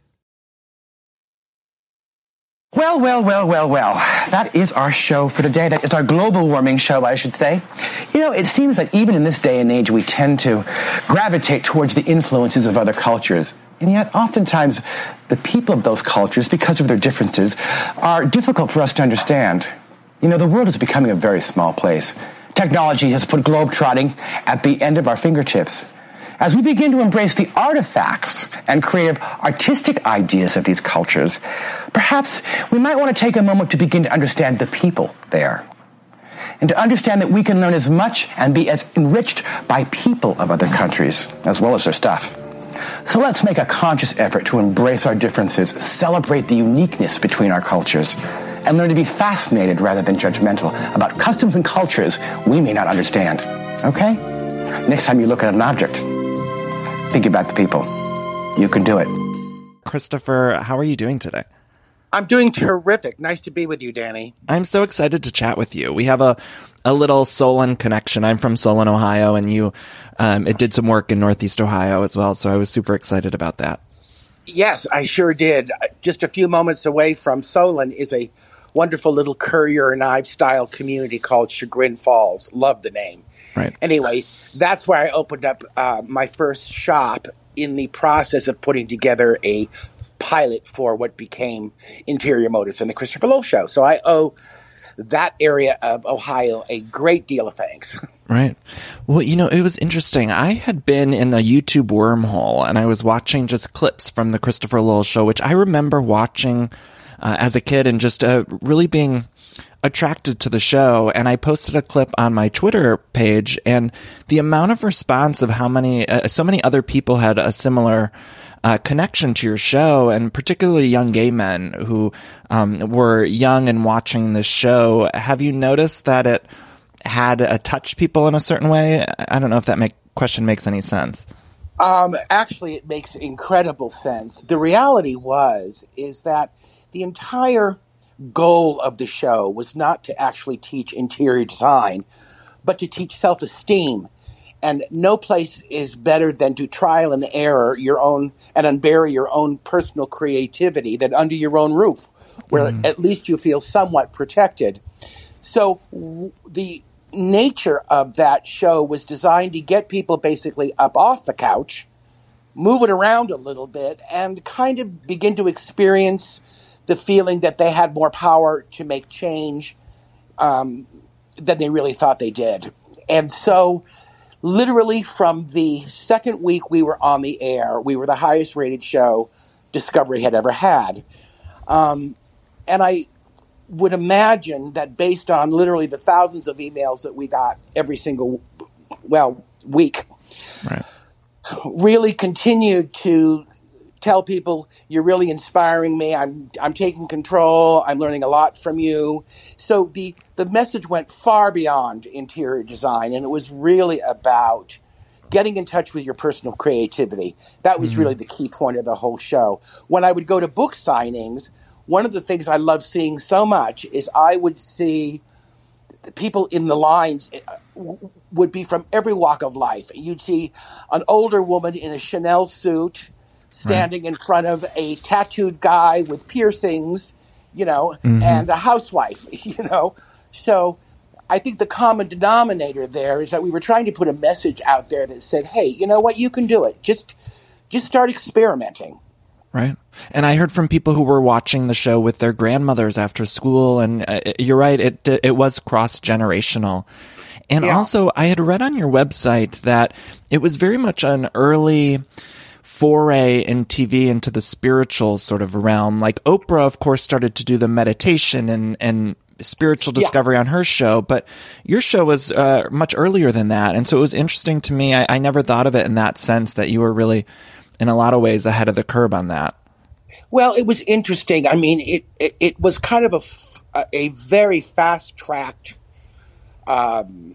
Well, well, well, well, well. That is our show for today. That is our global warming show, I should say. You know, it seems that even in this day and age, we tend to gravitate towards the influences of other cultures. And yet, oftentimes, the people of those cultures, because of their differences, are difficult for us to understand. You know, the world is becoming a very small place. Technology has put globetrotting at the end of our fingertips. As we begin to embrace the artifacts and creative artistic ideas of these cultures, perhaps we might want to take a moment to begin to understand the people there. And to understand that we can learn as much and be as enriched by people of other countries, as well as their stuff. So let's make a conscious effort to embrace our differences, celebrate the uniqueness between our cultures, and learn to be fascinated rather than judgmental about customs and cultures we may not understand. Okay? Next time you look at an object, think about the people. You can do it. Christopher, how are you doing today? I'm doing terrific. Nice to be with you, Danny. I'm so excited to chat with you. We have a, a little Solon connection. I'm from Solon, Ohio, and you um, it did some work in Northeast Ohio as well, so I was super excited about that. Yes, I sure did. Just a few moments away from Solon is a wonderful little Currier and Ives style community called Chagrin Falls. Love the name. Right. Anyway, that's where I opened up uh, my first shop in the process of putting together a pilot for what became Interior Motives and the Christopher Lowell Show. So I owe that area of Ohio a great deal of thanks. Right. Well, you know, it was interesting. I had been in a YouTube wormhole and I was watching just clips from the Christopher Lowell Show, which I remember watching uh, as a kid and just uh, really being attracted to the show. And I posted a clip on my Twitter page, and the amount of response of how many, uh, so many other people had a similar uh, connection to your show, and particularly young gay men who um, were young and watching this show. Have you noticed that it had uh, touched people in a certain way? I don't know if that make, question makes any sense. Um, actually, it makes incredible sense. The reality was, is that the entire goal of the show was not to actually teach interior design, but to teach self-esteem. And no place is better than to trial and error your own and unbury your own personal creativity than under your own roof, where mm. at least you feel somewhat protected. So w- the nature of that show was designed to get people basically up off the couch, move it around a little bit, and kind of begin to experience the feeling that they had more power to make change um, than they really thought they did. And so literally from the second week we were on the air, we were the highest rated show Discovery had ever had. Um, and I would imagine that based on literally the thousands of emails that we got every single, well, week, right, really continued to tell people, you're really inspiring me. I'm I'm taking control. I'm learning a lot from you. So the, the message went far beyond interior design, and it was really about getting in touch with your personal creativity. That was mm-hmm. really the key point of the whole show. When I would go to book signings, one of the things I love seeing so much is I would see people in the lines would be from every walk of life. You'd see an older woman in a Chanel suit standing right. in front of a tattooed guy with piercings, you know, mm-hmm. and a housewife, you know. So I think the common denominator there is that we were trying to put a message out there that said, hey, you know what, you can do it. Just just start experimenting. Right. And I heard from people who were watching the show with their grandmothers after school, and uh, you're right, it it was cross-generational. And yeah. also, I had read on your website that it was very much an early foray in T V into the spiritual sort of realm. Like Oprah, of course, started to do the meditation and, and spiritual discovery yeah. on her show, but your show was uh, much earlier than that. And so it was interesting to me. I, I never thought of it in that sense, that you were really, in a lot of ways, ahead of the curve on that. Well, it was interesting. I mean, it, it, it was kind of a, a very fast-tracked um,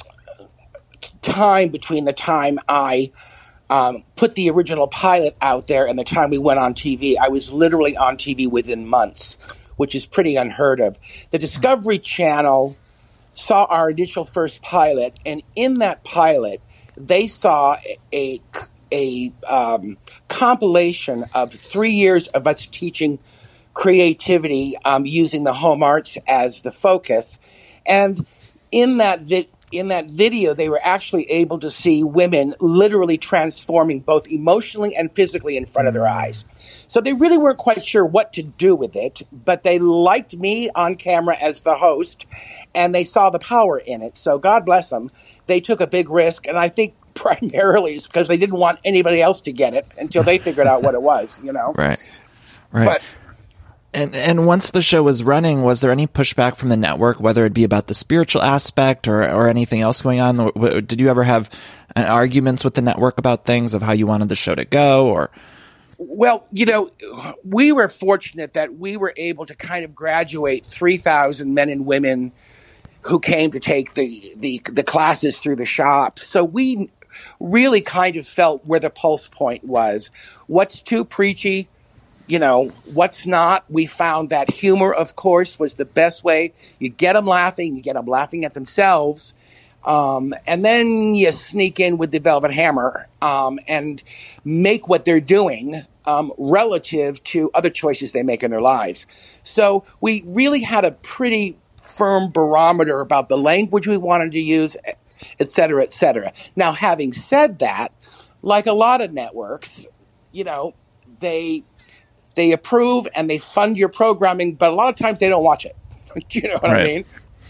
time between the time I um, put the original pilot out there and the time we went on T V. I was literally on T V within months, which is pretty unheard of. The Discovery Channel saw our initial first pilot, and in that pilot, they saw a, a um, compilation of three years of us teaching creativity um, using the home arts as the focus. And in that vi- in that video, they were actually able to see women literally transforming both emotionally and physically in front of their eyes. So they really weren't quite sure what to do with it, but they liked me on camera as the host, and they saw the power in it. So God bless them. They took a big risk, and I think primarily it's because they didn't want anybody else to get it until they figured out what it was, you know? Right, right. But And and once the show was running, was there any pushback from the network, whether it be about the spiritual aspect or, or anything else going on? Did you ever have arguments with the network about things of how you wanted the show to go? Or Well, you know, we were fortunate that we were able to kind of graduate three thousand men and women who came to take the, the, the classes through the shop. So we really kind of felt where the pulse point was. What's too preachy? You know, what's not? We found that humor, of course, was the best way. You get them laughing, you get them laughing at themselves, um, and then you sneak in with the Velvet Hammer um, and make what they're doing um, relative to other choices they make in their lives. So we really had a pretty firm barometer about the language we wanted to use, et cetera, et cetera. Now, having said that, like a lot of networks, you know, they... They approve and they fund your programming, but a lot of times they don't watch it. You know what right. I mean?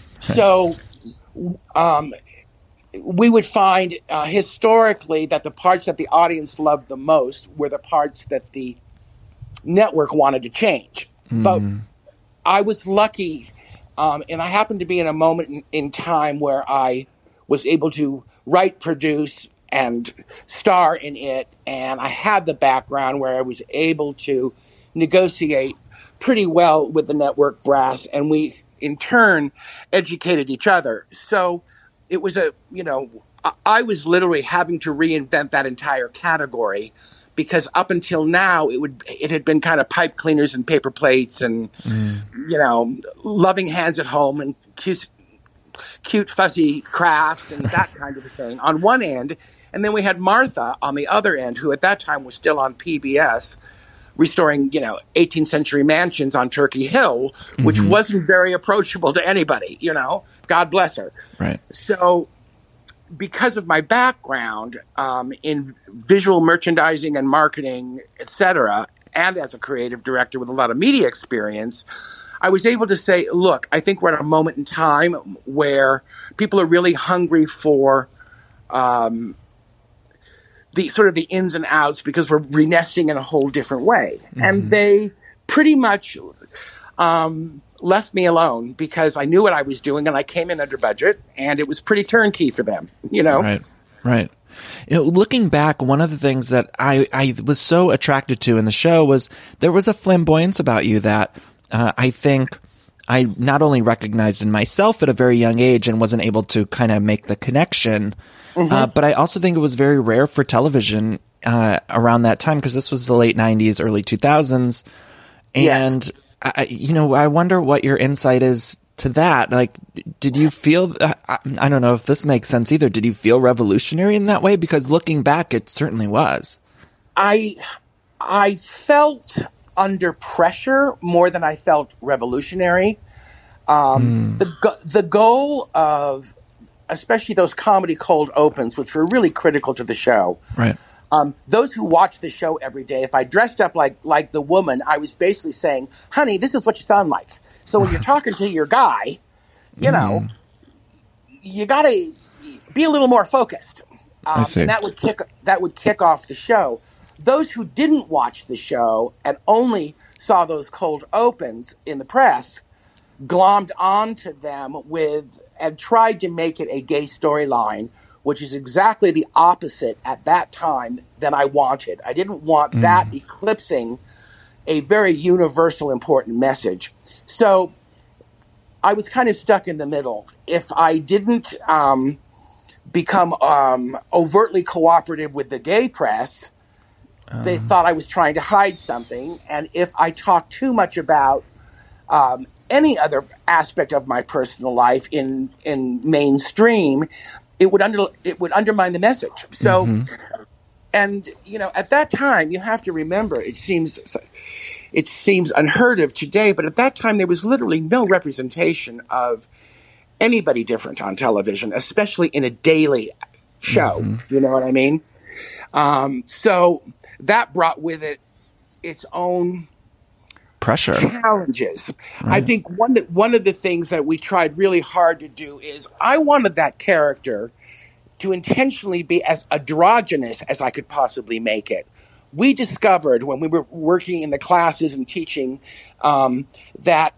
So um, we would find uh, historically that the parts that the audience loved the most were the parts that the network wanted to change. Mm. But I was lucky, um, and I happened to be in a moment in, in time where I was able to write, produce, and star in it, and I had the background where I was able to negotiate pretty well with the network brass, and we in turn educated each other. So it was a, you know, I was literally having to reinvent that entire category, because up until now it would it had been kind of pipe cleaners and paper plates and mm. you know, loving hands at home and cute, cute fuzzy crafts and that kind of a thing on one end, and then we had Martha on the other end, who at that time was still on P B S, restoring, you know, eighteenth century mansions on Turkey Hill, which mm-hmm. wasn't very approachable to anybody, you know, God bless her. Right. So because of my background um, in visual merchandising and marketing, et cetera, and as a creative director with a lot of media experience, I was able to say, look, I think we're at a moment in time where people are really hungry for um, the sort of the ins and outs, because we're renesting in a whole different way. Mm-hmm. And they pretty much um, left me alone, because I knew what I was doing and I came in under budget, and it was pretty turnkey for them, you know? Right, right. You know, looking back, one of the things that I, I was so attracted to in the show was there was a flamboyance about you that uh, I think I not only recognized in myself at a very young age and wasn't able to kind of make the connection, mm-hmm. uh, but I also think it was very rare for television uh, around that time, because this was the late nineties, early two thousands. And, yes. I, you know, I wonder what your insight is to that. Like, did you feel, uh, I, I don't know if this makes sense either, did you feel revolutionary in that way? Because looking back, it certainly was. I, I felt under pressure more than I felt revolutionary. Um, mm. The the goal of, especially those comedy cold opens, which were really critical to the show. Right. Um, those who watch the show every day, if I dressed up like like the woman, I was basically saying, honey, this is what you sound like. So when you're talking to your guy, you mm. know, you got to be a little more focused. Um, I see. And that would kick that would kick off the show. Those who didn't watch the show and only saw those cold opens in the press, glommed onto them with and tried to make it a gay storyline, which is exactly the opposite at that time than I wanted. I didn't want mm. that eclipsing a very universal, important message. So I was kind of stuck in the middle. If I didn't um, become um, overtly cooperative with the gay press, um. they thought I was trying to hide something. And if I talked too much about um, any other aspect of my personal life in in mainstream, it would under it would undermine the message. So, mm-hmm. and you know, at that time, you have to remember, it seems it seems unheard of today, but at that time, there was literally no representation of anybody different on television, especially in a daily show. Mm-hmm. You know what I mean? Um, so that brought with it its own pressure, challenges. Right. I think one that one of the things that we tried really hard to do is I wanted that character to intentionally be as androgynous as I could possibly make it. We discovered when we were working in the classes and teaching um, that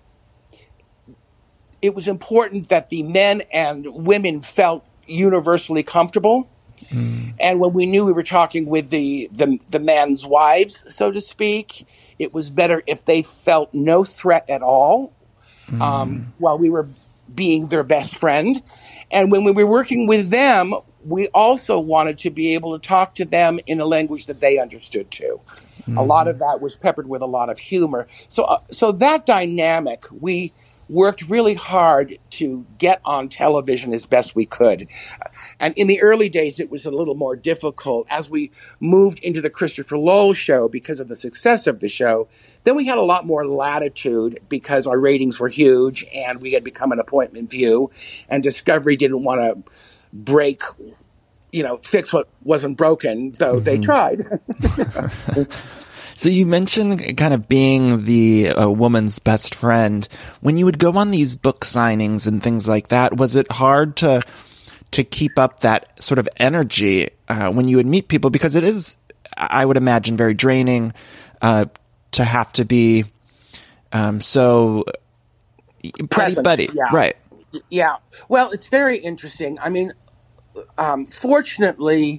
it was important that the men and women felt universally comfortable. Mm. And when we knew we were talking with the, the the man's wives, so to speak, it was better if they felt no threat at all mm. um, while we were being their best friend. And when we were working with them, we also wanted to be able to talk to them in a language that they understood too. Mm. A lot of that was peppered with a lot of humor. So, uh, so that dynamic, we worked really hard to get on television as best we could. And in the early days, it was a little more difficult. As we moved into the Christopher Lowell show, because of the success of the show, then we had a lot more latitude because our ratings were huge and we had become an appointment view. And Discovery didn't want to break, you know, fix what wasn't broken, though mm-hmm. they tried. So you mentioned kind of being the uh, woman's best friend. When you would go on these book signings and things like that, was it hard to to keep up that sort of energy uh, when you would meet people? Because it is, I would imagine, very draining uh, to have to be um, so present, buddy, yeah. right? Yeah. Well, it's very interesting. I mean, um, fortunately,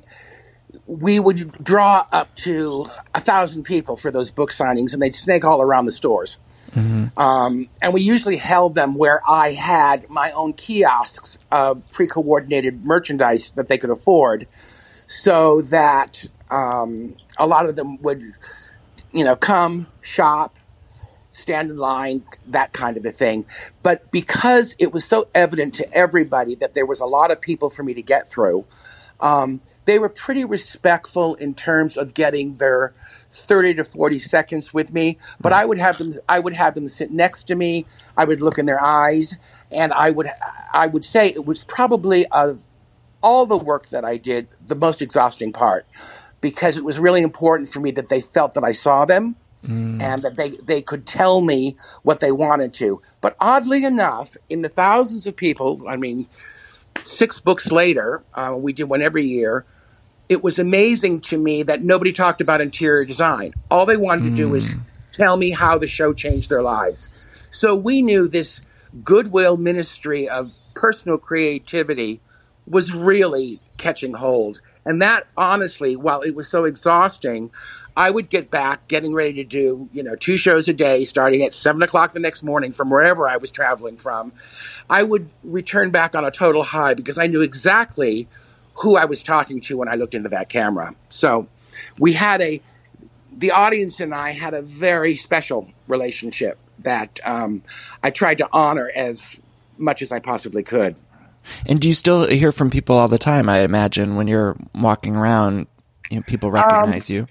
we would draw up to a thousand people for those book signings, and they'd snake all around the stores. Mm-hmm. Um, and we usually held them where I had my own kiosks of pre-coordinated merchandise that they could afford, so that um, a lot of them would, you know, come, shop, stand in line, that kind of a thing. But because it was so evident to everybody that there was a lot of people for me to get through, um, they were pretty respectful in terms of getting their thirty to forty seconds with me, but I would have them, I would have them sit next to me. I would look in their eyes, and I would, I would say it was probably of all the work that I did, the most exhausting part, because it was really important for me that they felt that I saw them mm. and that they, they could tell me what they wanted to. But oddly enough, in the thousands of people, I mean, six books later, uh, we did one every year, it was amazing to me that nobody talked about interior design. All they wanted mm. to do was tell me how the show changed their lives. So we knew this goodwill ministry of personal creativity was really catching hold. And that, honestly, while it was so exhausting, I would get back getting ready to do, you know, two shows a day, starting at seven o'clock the next morning from wherever I was traveling from. I would return back on a total high because I knew exactly who I was talking to when I looked into that camera. So we had a, the audience and I had a very special relationship that um, I tried to honor as much as I possibly could. And do you still hear from people all the time, I imagine, when you're walking around, you know, people recognize um, you?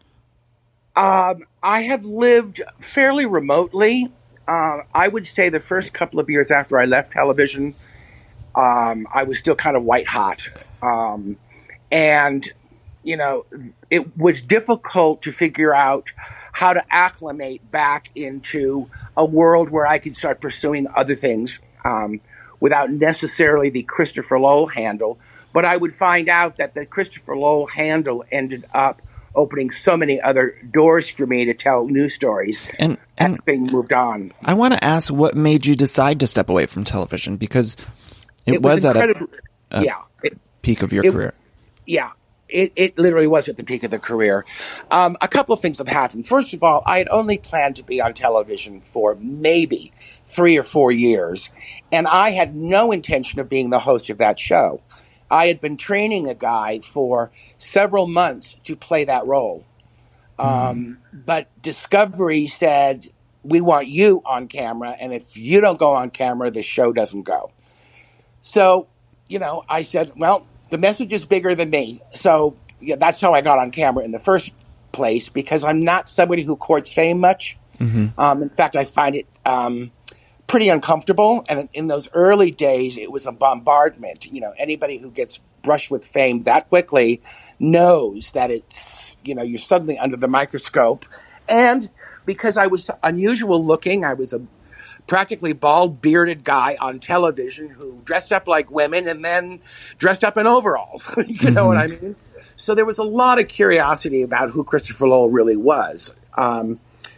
Um, I have lived fairly remotely. Uh, I would say the first couple of years after I left television, um, I was still kind of white hot. Um, and, you know, it was difficult to figure out how to acclimate back into a world where I could start pursuing other things um, without necessarily the Christopher Lowell handle. But I would find out that the Christopher Lowell handle ended up opening so many other doors for me to tell news stories. And, and everything moved on. I want to ask, what made you decide to step away from television? Because it, it was, was at a, a yeah, it, peak of your it, career. Yeah. It, it literally was at the peak of the career. Um, a couple of things have happened. First of all, I had only planned to be on television for maybe three or four years, and I had no intention of being the host of that show. I had been training a guy for several months to play that role. Um, mm. But Discovery said, we want you on camera, and if you don't go on camera, the show doesn't go. So, you know, I said, well, the message is bigger than me. So yeah, that's how I got on camera in the first place, because I'm not somebody who courts fame much. Mm-hmm. Um, in fact, I find it um, pretty uncomfortable. And in those early days, it was a bombardment. You know, anybody who gets brushed with fame that quickly knows that it's, you know, you're suddenly under the microscope. And because I was unusual looking, I was a practically bald, bearded guy on television who dressed up like women and then dressed up in overalls. You mm-hmm. know what I mean? So there was a lot of curiosity about who Christopher Lowell really was. Um,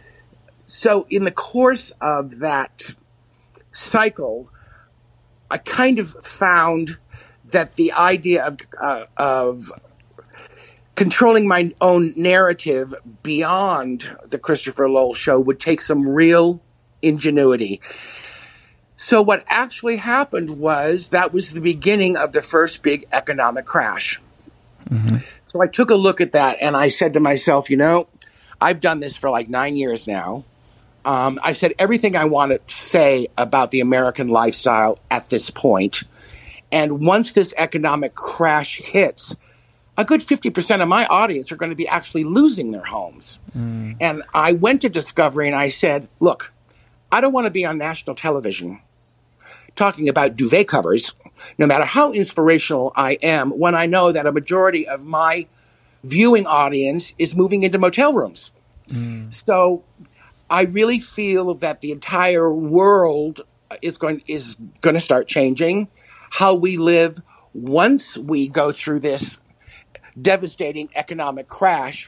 so in the course of that cycle, I kind of found that the idea of, uh, of controlling my own narrative beyond the Christopher Lowell show would take some real ingenuity. So what actually happened was that was the beginning of the first big economic crash. Mm-hmm. So I took a look at that and I said to myself, you know, I've done this for like nine years now. Um, I said everything I want to say about the American lifestyle at this point. And once this economic crash hits, a good fifty percent of my audience are going to be actually losing their homes. Mm. And I went to Discovery and I said, look, I don't want to be on national television talking about duvet covers, no matter how inspirational I am, when I know that a majority of my viewing audience is moving into motel rooms. Mm. So I really feel that the entire world is going is going to start changing. How we live once we go through this devastating economic crash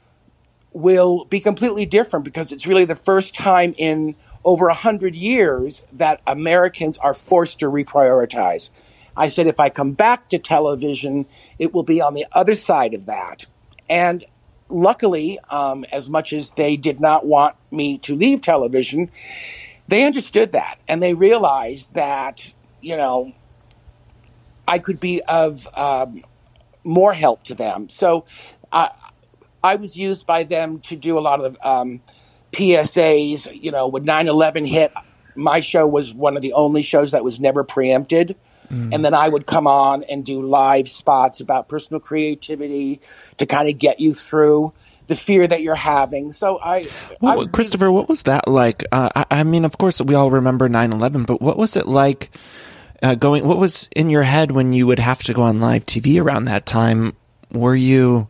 will be completely different, because it's really the first time in over a hundred years that Americans are forced to reprioritize. I said, if I come back to television, it will be on the other side of that. And luckily, um, as much as they did not want me to leave television, they understood that. And they realized that, you know, I could be of um, more help to them. So uh, I was used by them to do a lot of um, P S As. You know, when nine eleven hit, my show was one of the only shows that was never preempted. Mm. And then I would come on and do live spots about personal creativity to kind of get you through the fear that you're having. So I... Well, I Christopher, what was that like? Uh, I, I mean, of course, we all remember nine eleven, but what was it like uh, going... What was in your head when you would have to go on live T V around that time? Were you...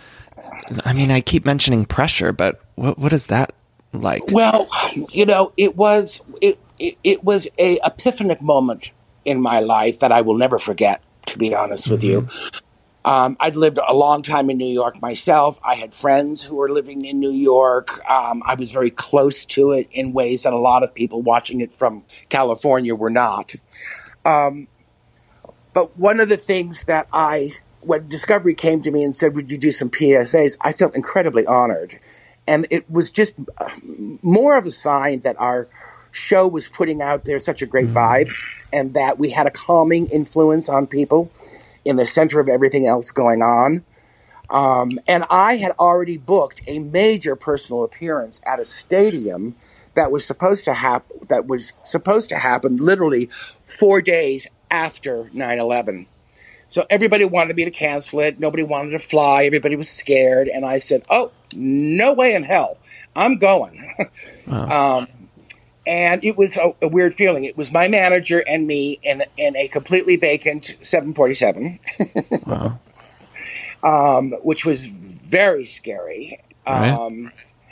I mean, I keep mentioning pressure, but what what is that like? Well, you know, it was it it, it was a epiphanic moment in my life that I will never forget, to be honest mm-hmm. with you. Um, I'd lived a long time in New York myself. I had friends who were living in New York. Um, I was very close to it in ways that a lot of people watching it from California were not. Um, but one of the things that I... When Discovery came to me and said, would you do some P S As, I felt incredibly honored. And it was just more of a sign that our show was putting out there such a great vibe, and that we had a calming influence on people in the center of everything else going on. Um, and I had already booked a major personal appearance at a stadium that was supposed to happen, that was supposed to happen literally four days after nine eleven. So everybody wanted me to cancel it. Nobody wanted to fly. Everybody was scared. And I said, oh, no way in hell. I'm going. Wow. um, and it was a, a weird feeling. It was my manager and me in, in a completely vacant seven forty-seven, wow. um, which was very scary. Right. Um,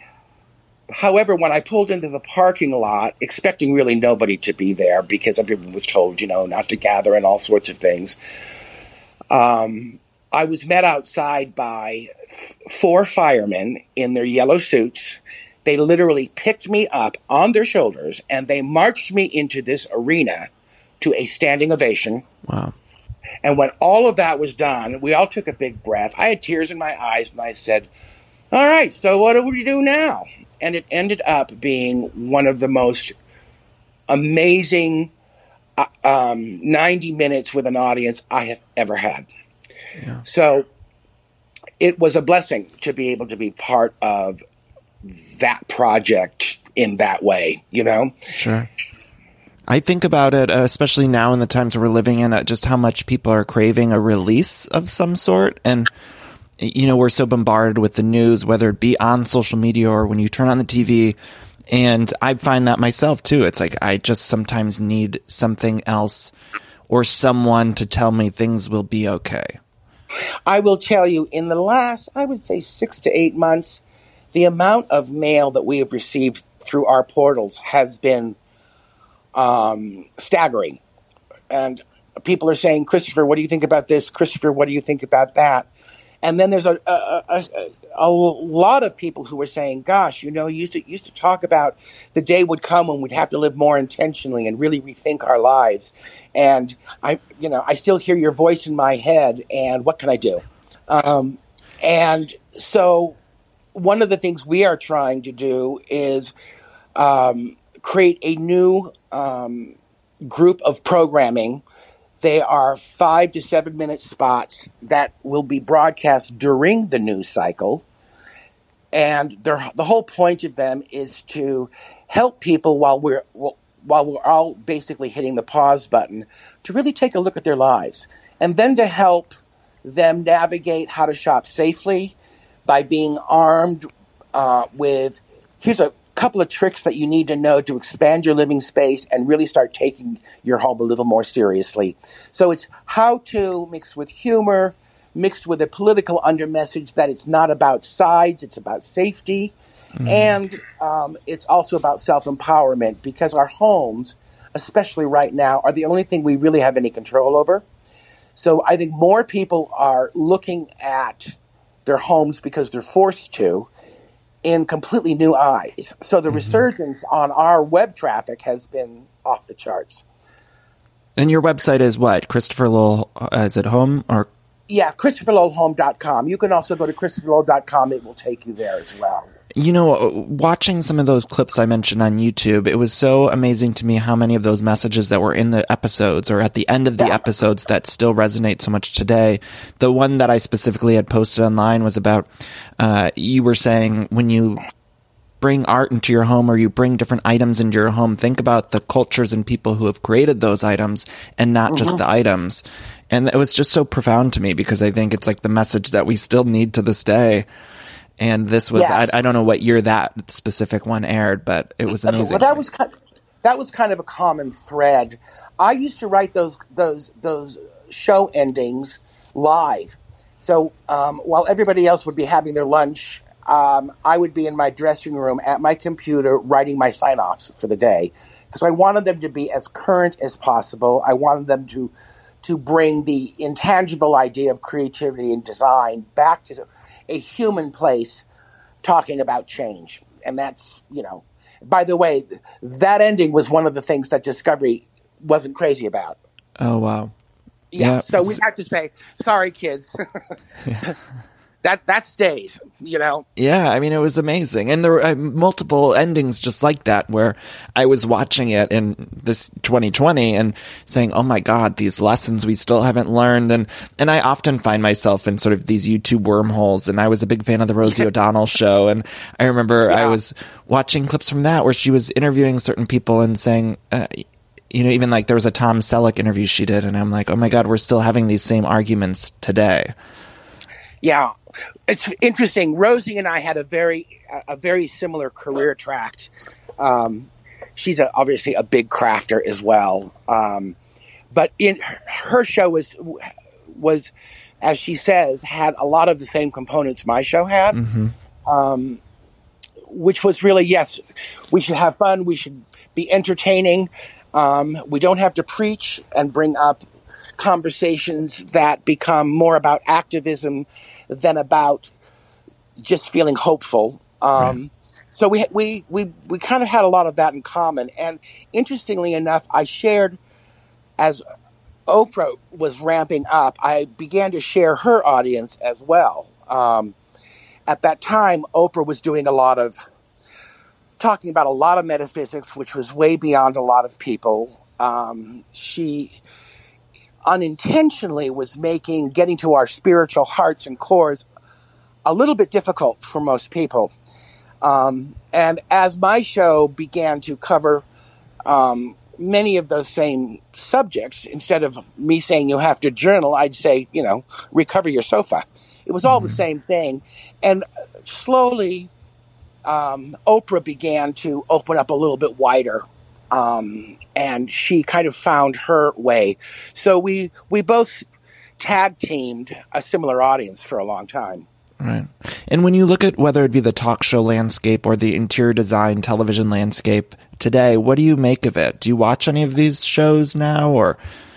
however, when I pulled into the parking lot, expecting really nobody to be there because everyone was told, you know, not to gather and all sorts of things, Um, I was met outside by f- four firemen in their yellow suits. They literally picked me up on their shoulders and they marched me into this arena to a standing ovation. Wow. And when all of that was done, we all took a big breath. I had tears in my eyes and I said, all right, so what do we do now? And it ended up being one of the most amazing uh, um, ninety minutes with an audience I have ever had. Yeah. So it was a blessing to be able to be part of that project in that way, you know? Sure. I think about it, uh, especially now in the times we're living in, uh, just how much people are craving a release of some sort. And, you know, we're so bombarded with the news, whether it be on social media or when you turn on the T V. And I find that myself, too. It's like I just sometimes need something else or someone to tell me things will be okay. I will tell you, in the last, I would say, six to eight months, the amount of mail that we have received through our portals has been um, staggering. And people are saying, Christopher, what do you think about this? Christopher, what do you think about that? And then there's a a, a, a lot of people who are saying, gosh, you know, you used to, used to talk about the day would come when we'd have to live more intentionally and really rethink our lives. And, I, you know, I still hear your voice in my head, and what can I do? Um, and so one of the things we are trying to do is um, create a new um, group of programming. They are five to seven minute spots that will be broadcast during the news cycle. And the whole point of them is to help people while we're while we're all basically hitting the pause button to really take a look at their lives. And then to help them navigate how to shop safely by being armed uh, with, here's a couple of tricks that you need to know to expand your living space and really start taking your home a little more seriously. So it's how to mixed with humor, mixed with a political undermessage that it's not about sides, it's about safety. Mm. And um, it's also about self-empowerment, because our homes, especially right now, are the only thing we really have any control over. So I think more people are looking at their homes because they're forced to, in completely new eyes. So the mm-hmm. resurgence on our web traffic has been off the charts. And your website is what? Christopher Lowell, uh, is it home or? Yeah, christopher lowell home dot com. You can also go to christopher lowell dot com. It will take you there as well. You know, watching some of those clips I mentioned on YouTube, it was so amazing to me how many of those messages that were in the episodes or at the end of the yeah. episodes that still resonate so much today. The one that I specifically had posted online was about, uh, you were saying when you bring art into your home or you bring different items into your home, think about the cultures and people who have created those items and not mm-hmm. just the items. And it was just so profound to me, because I think it's like the message that we still need to this day. And this was, yes. I, I don't know what year that specific one aired, but it was amazing. Well, that was kind of, that was kind of a common thread. I used to write those those those show endings live. So um, while everybody else would be having their lunch, um, I would be in my dressing room at my computer writing my sign-offs for the day, because I wanted them to be as current as possible. I wanted them to to bring the intangible idea of creativity and design back to a human place, talking about change. And that's, you know, by the way, that ending was one of the things that Discovery wasn't crazy about. Oh, wow. Yeah. yeah. So we have to say, sorry, kids. yeah. That that stays, you know? Yeah, I mean, it was amazing. And there were uh, multiple endings just like that, where I was watching it in this twenty twenty and saying, oh my God, these lessons we still haven't learned. And, and I often find myself in sort of these YouTube wormholes. And I was a big fan of the Rosie O'Donnell show. And I remember yeah. I was watching clips from that where she was interviewing certain people and saying, uh, you know, even like there was a Tom Selleck interview she did. And I'm like, oh my God, we're still having these same arguments today. Yeah. It's interesting. Rosie and I had a very, a very similar career track. Um, she's a, obviously a big crafter as well. Um, but in her show was, was, as she says, had a lot of the same components my show had, mm-hmm. um, which was really, yes, we should have fun. We should be entertaining. Um, we don't have to preach and bring up conversations that become more about activism than about just feeling hopeful. Um, right. So we we we we kind of had a lot of that in common. And interestingly enough, I shared, as Oprah was ramping up, I began to share her audience as well. Um, at that time, Oprah was doing a lot of talking about a lot of metaphysics, which was way beyond a lot of people. Um, she unintentionally was making getting to our spiritual hearts and cores a little bit difficult for most people. Um, and as my show began to cover um, many of those same subjects, instead of me saying you have to journal, I'd say, you know, recover your sofa. It was all mm-hmm. the same thing. And slowly, um, Oprah began to open up a little bit wider. Um, and she kind of found her way. So we, we both tag teamed a similar audience for a long time. Right. And when you look at whether it be the talk show landscape or the interior design television landscape today, what do you make of it? Do you watch any of these shows now, or?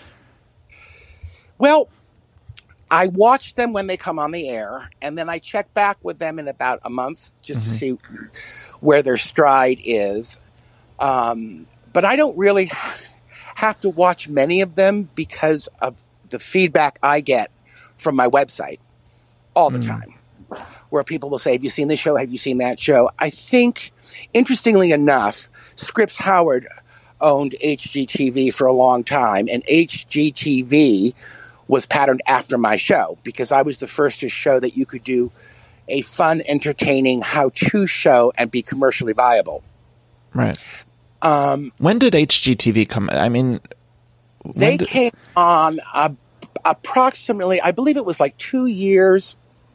Well, I watch them when they come on the air, and then I check back with them in about a month just mm-hmm. to see where their stride is. Um, but I don't really have to watch many of them because of the feedback I get from my website all the mm. time, where people will say, have you seen this show? Have you seen that show? I think, interestingly enough, Scripps Howard owned H G T V for a long time, and H G T V was patterned after my show because I was the first to show that you could do a fun, entertaining how-to show and be commercially viable. Right. Um, when did H G T V come? I mean, they did... came on uh, approximately, I believe it was like two years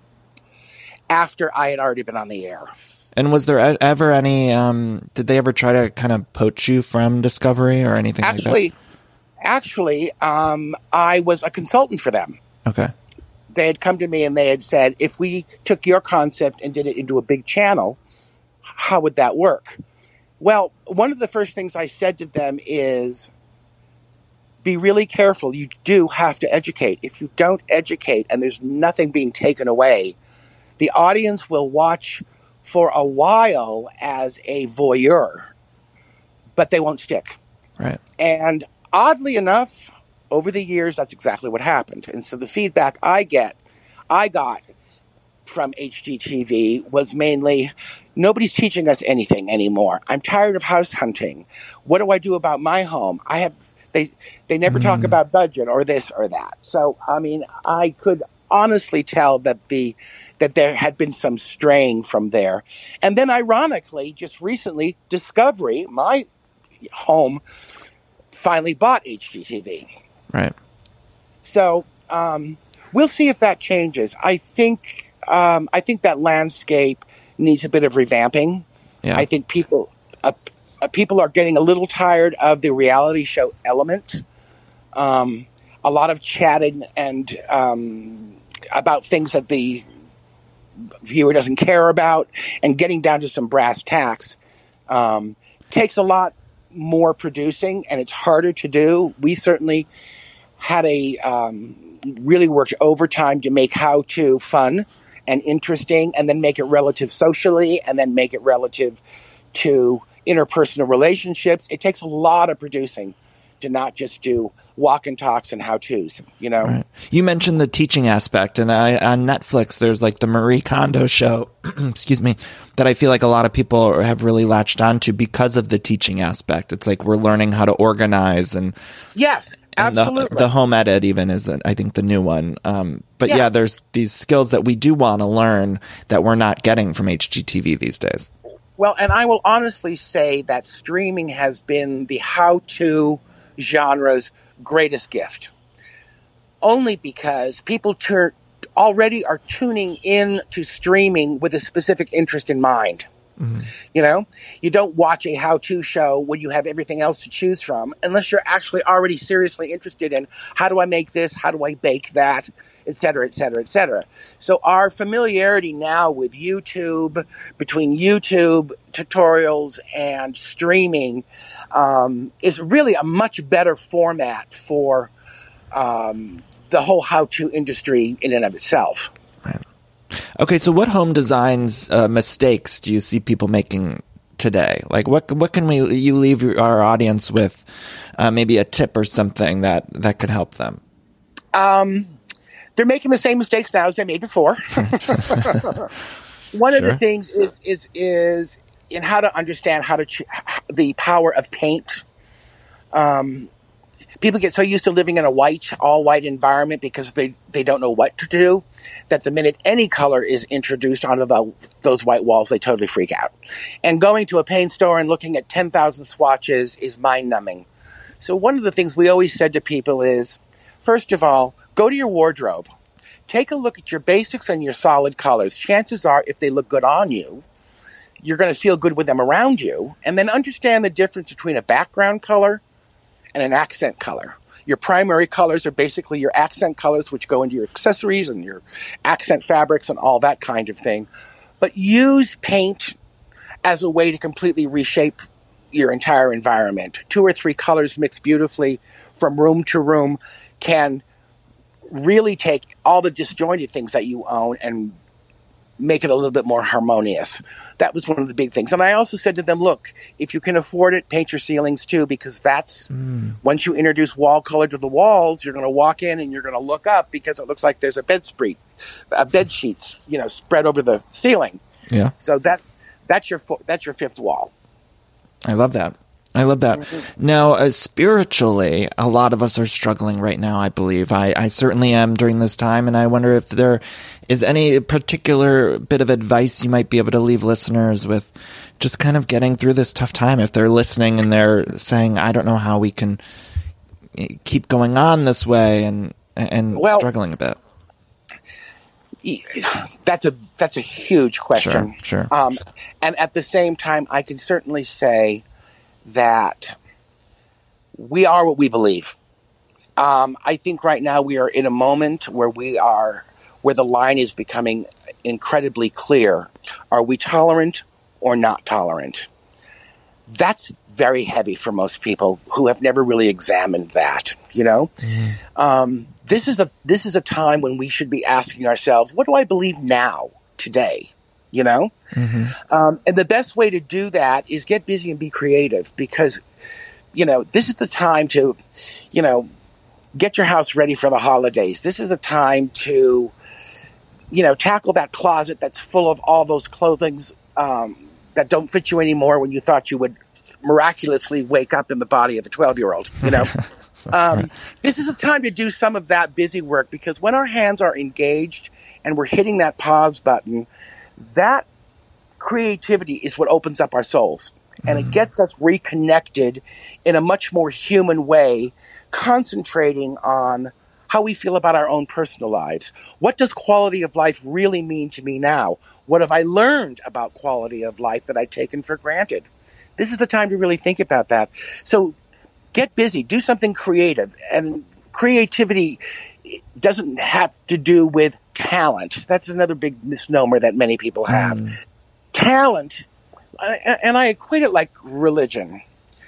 after I had already been on the air. And was there ever any, um, did they ever try to kind of poach you from Discovery or anything actually, like that? Actually, um, I was a consultant for them. Okay. They had come to me and they had said, if we took your concept and did it into a big channel, how would that work? Well, one of the first things I said to them is, be really careful. You do have to educate. If you don't educate and there's nothing being taken away, the audience will watch for a while as a voyeur, but they won't stick. Right. And oddly enough, over the years, that's exactly what happened. And so the feedback I get, I got from H G T V was mainly, nobody's teaching us anything anymore. I'm tired of house hunting. What do I do about my home? I have, they, they never mm. talk about budget or this or that. So, I mean, I could honestly tell that the, that there had been some straying from there. And then ironically, just recently, Discovery, my home, finally bought H G T V. Right. So, um, we'll see if that changes. I think, um, I think that landscape needs a bit of revamping. Yeah. I think people, uh, uh, people are getting a little tired of the reality show element. Um, a lot of chatting and, um, about things that the viewer doesn't care about, and getting down to some brass tacks, um, takes a lot more producing, and it's harder to do. We certainly had a um, really worked overtime to make how to fun and interesting, and then make it relative socially, and then make it relative to interpersonal relationships. It takes a lot of producing to not just do walk and talks and how-tos, you know? Right. You mentioned the teaching aspect, and I, on Netflix, there's like the Marie Kondo show, excuse me, that I feel like a lot of people have really latched onto because of the teaching aspect. It's like we're learning how to organize and... Yes, and absolutely. The, the home edit even is, I think, the new one. Um, but yeah. yeah, there's these skills that we do want to learn that we're not getting from H G T V these days. Well, and I will honestly say that streaming has been the how-to genre's greatest gift, only because people tur- already are tuning in to streaming with a specific interest in mind. Mm-hmm. You know, you don't watch a how-to show when you have everything else to choose from, unless you're actually already seriously interested in how do I make this, how do I bake that, et cetera, et cetera, et cetera. So our familiarity now with YouTube, between YouTube tutorials and streaming, um, is really a much better format for um, the whole how-to industry in and of itself. Right. Okay, so what home designs uh, mistakes do you see people making today? Like, what what can we you leave our audience with? Uh, maybe a tip or something that that could help them. Um, they're making the same mistakes now as they made before. One sure. of the things is is is in how to understand how to ch- the power of paint. Um, people get so used to living in a white, all white environment because they, they don't know what to do, that the minute any color is introduced onto the, those white walls, they totally freak out. And going to a paint store and looking at ten thousand swatches is mind-numbing. So one of the things we always said to people is, first of all, go to your wardrobe. Take a look at your basics and your solid colors. Chances are, if they look good on you, you're going to feel good with them around you. And then understand the difference between a background color and an accent color. Your primary colors are basically your accent colors, which go into your accessories and your accent fabrics and all that kind of thing. But use paint as a way to completely reshape your entire environment. Two or three colors mixed beautifully from room to room can really take all the disjointed things that you own and make it a little bit more harmonious. That was one of the big things. And I also said to them, look, if you can afford it, paint your ceilings too, because that's, mm. once you introduce wall color to the walls, you're going to walk in and you're going to look up because it looks like there's a bed spread, a bed sheets, you know, spread over the ceiling. Yeah. So that that's your fo- that's your fifth wall. I love that. I love that. Mm-hmm. Now, uh, spiritually, a lot of us are struggling right now, I believe. I, I certainly am during this time, and I wonder if there is any particular bit of advice you might be able to leave listeners with just kind of getting through this tough time. If they're listening and they're saying, I don't know how we can keep going on this way and and well, struggling a bit. That's a that's a huge question. Sure, sure. Um, and at the same time, I can certainly say that we are what we believe. Um, I think right now we are in a moment where we are, where the line is becoming incredibly clear. Are we tolerant or not tolerant? That's very heavy for most people who have never really examined that, you know? Mm. Um, this is a, this is a time when we should be asking ourselves, what do I believe now, today? You know? Mm-hmm. Um, and the best way to do that is get busy and be creative because, you know, this is the time to, you know, get your house ready for the holidays. This is a time to, you know, tackle that closet that's full of all those clothings um, that don't fit you anymore when you thought you would miraculously wake up in the body of a twelve-year-old, you know? um, this is a time to do some of that busy work because when our hands are engaged and we're hitting that pause button, that creativity is what opens up our souls, and mm-hmm. it gets us reconnected in a much more human way, concentrating on how we feel about our own personal lives. What does quality of life really mean to me now? What have I learned about quality of life that I've taken for granted? This is the time to really think about that. So get busy, do something creative, and creativity doesn't have to do with talent. That's another big misnomer that many people have. Mm. Talent, and I equate it like religion.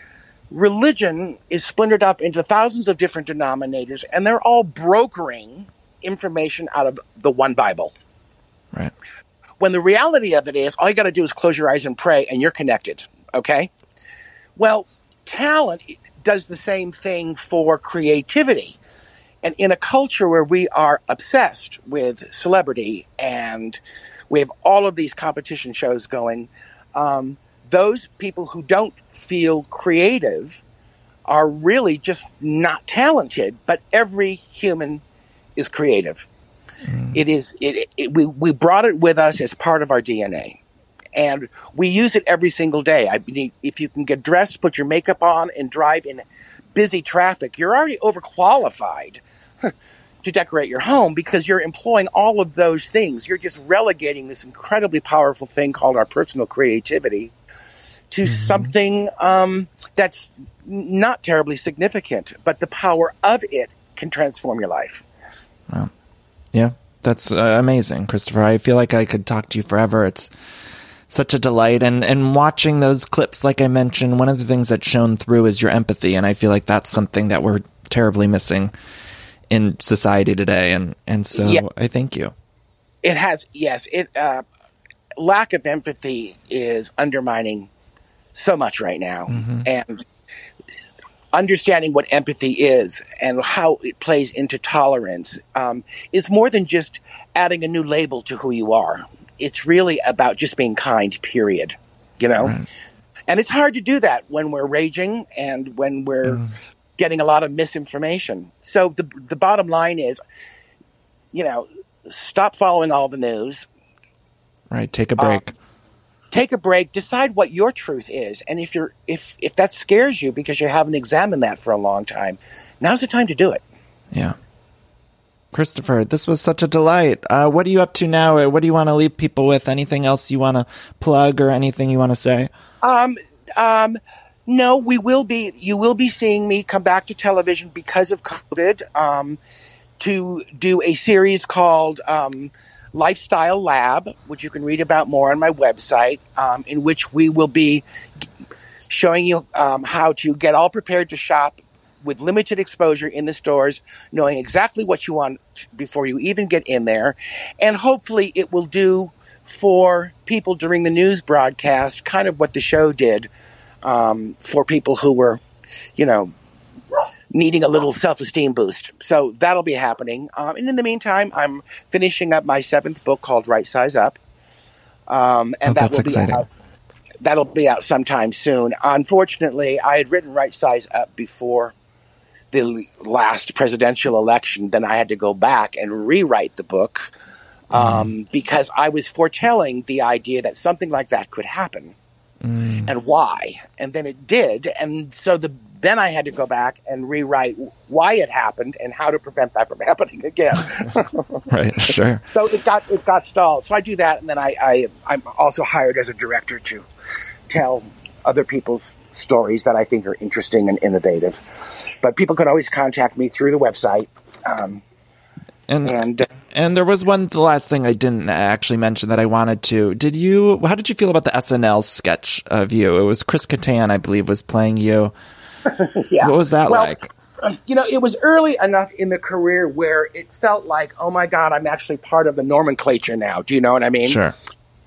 Religion is splintered up into thousands of different denominators, and they're all brokering information out of the one Bible. Right. When the reality of it is, all you got to do is close your eyes and pray, and you're connected. Okay? Well, talent does the same thing for creativity. And in a culture where we are obsessed with celebrity and we have all of these competition shows going, um, those people who don't feel creative are really just not talented, but every human is creative. Mm. It is, it, it, we, we brought it with us as part of our D N A. And we use it every single day. I mean, if you can get dressed, put your makeup on, and drive in busy traffic, you're already overqualified to decorate your home because you're employing all of those things. You're just relegating this incredibly powerful thing called our personal creativity to mm-hmm. something um, that's not terribly significant, but the power of it can transform your life. Wow. Yeah, that's uh, amazing, Christopher. I feel like I could talk to you forever. It's such a delight. And, and watching those clips, like I mentioned, one of the things that shone through is your empathy. And I feel like that's something that we're terribly missing in society today. And, and so Yeah. I thank you. It has, yes. It uh, lack of empathy is undermining so much right now. Mm-hmm. And understanding what empathy is and how it plays into tolerance um, is more than just adding a new label to who you are. It's really about just being kind, period. You know? Right. And it's hard to do that when we're raging and when we're mm. getting a lot of misinformation. So the the bottom line is, you know, stop following all the news. Right. Take a break. Um, take a break. Decide what your truth is. And if you're if if that scares you because you haven't examined that for a long time, now's the time to do it. Yeah. Christopher, this was such a delight. Uh, what are you up to now? What do you want to leave people with? Anything else you want to plug or anything you want to say? Um, um, no, we will be, you will be seeing me come back to television because of COVID, um, to do a series called, um, Lifestyle Lab, which you can read about more on my website, um, in which we will be showing you, um, how to get all prepared to shop with limited exposure in the stores, knowing exactly what you want before you even get in there. And hopefully it will do for people during the news broadcast, kind of what the show did, um, for people who were, you know, needing a little self-esteem boost. So that'll be happening. Um, and in the meantime, I'm finishing up my seventh book called Right Size Up. Um, and oh, that that's will be exciting. out, that'll be out sometime soon. Unfortunately, I had written Right Size Up before the last presidential election. Then I had to go back and rewrite the book. Um, because I was foretelling the idea that something like that could happen, mm. and why, and then it did, and so the then I had to go back and rewrite why it happened and how to prevent that from happening again. Right, sure. So it got it got stalled. So I do that, and then I, I I'm also hired as a director to tell other people's stories that I think are interesting and innovative. But people can always contact me through the website. Um, And and and there was one the last thing I didn't actually mention that I wanted to. Did you? How did you feel about the S N L sketch of you? It was Chris Kattan, I believe, was playing you. Yeah. What was that well, like? You know, it was early enough in the career where it felt like, oh my God, I'm actually part of the nomenclature now. Do you know what I mean? Sure.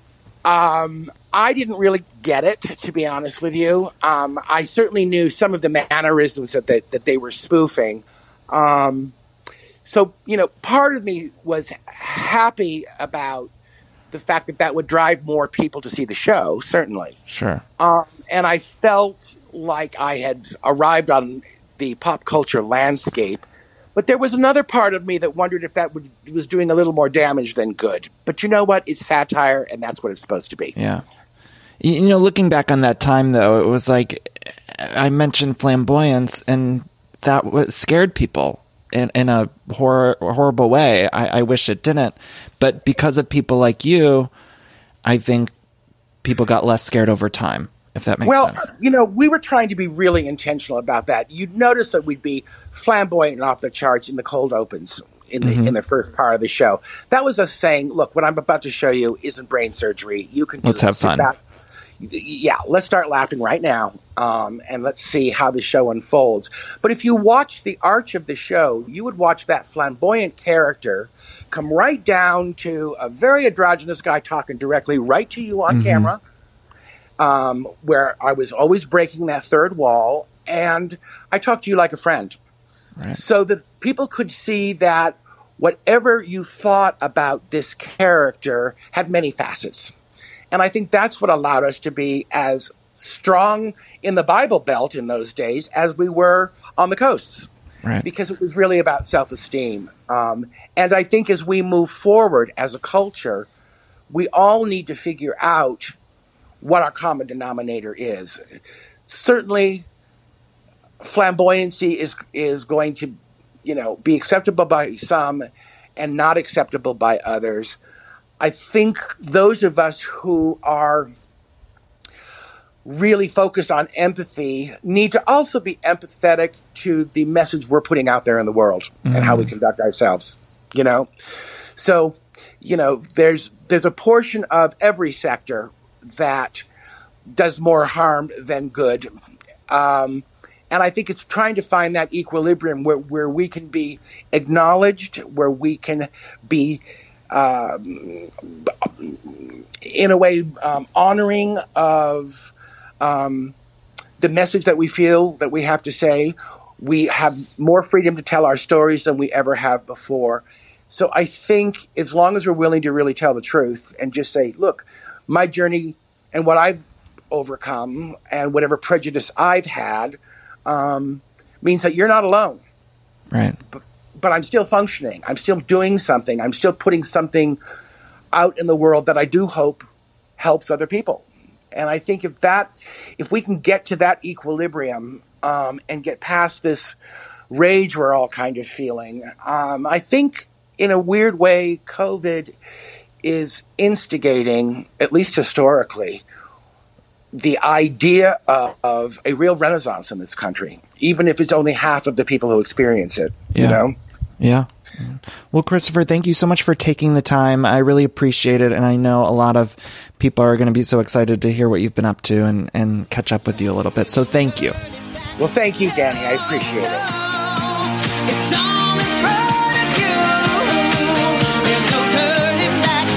Um, I didn't really get it, to be honest with you. Um, I certainly knew some of the mannerisms that they, that they were spoofing. Um, So, you know, part of me was happy about the fact that that would drive more people to see the show, certainly. Sure. Um, and I felt like I had arrived on the pop culture landscape. But there was another part of me that wondered if that would, was doing a little more damage than good. But you know what? It's satire, and that's what it's supposed to be. Yeah. You know, looking back on that time, though, it was like I mentioned flamboyance, and that was, scared people. In, in a horror, horrible way. I, I wish it didn't. But because of people like you, I think people got less scared over time, if that makes well, sense. Well, you know, we were trying to be really intentional about that. You'd notice that we'd be flamboyant and off the charts in the cold opens in the mm-hmm. in the first part of the show. That was us saying, look, what I'm about to show you isn't brain surgery. You can do Let's have fun. Back. Yeah, let's start laughing right now, um, and let's see how the show unfolds. But if you watch the arch of the show, you would watch that flamboyant character come right down to a very androgynous guy talking directly right to you on mm-hmm. camera, um, where I was always breaking that third wall, and I talked to you like a friend. Right. So that people could see that whatever you thought about this character had many facets. And I think that's what allowed us to be as strong in the Bible Belt in those days as we were on the coasts. Right. Because it was really about self-esteem. Um, and I think as we move forward as a culture, we all need to figure out what our common denominator is. Certainly, flamboyancy is is going to, you know, be acceptable by some and not acceptable by others. I think those of us who are really focused on empathy need to also be empathetic to the message we're putting out there in the world mm-hmm. and how we conduct ourselves, you know? So, you know, there's there's a portion of every sector that does more harm than good. Um, And I think it's trying to find that equilibrium where, where we can be acknowledged, where we can be, um, in a way, um, honoring of um, the message that we feel that we have to say. We have more freedom to tell our stories than we ever have before. So I think as long as we're willing to really tell the truth and just say, look, my journey and what I've overcome and whatever prejudice I've had um, means that you're not alone. Right. But, but I'm still functioning. I'm still doing something. I'm still putting something out in the world that I do hope helps other people. And I think if that, if we can get to that equilibrium um, and get past this rage we're all kind of feeling, um, I think in a weird way, COVID is instigating, at least historically, the idea of, of a real renaissance in this country, even if it's only half of the people who experience it, yeah. you know? Yeah. Well, Christopher, thank you so much for taking the time. I really appreciate it. And I know a lot of people are going to be so excited to hear what you've been up to and, and catch up with you a little bit. So thank you. Well, thank you, Danny. I appreciate it. It's all in front of you. There's no turning back.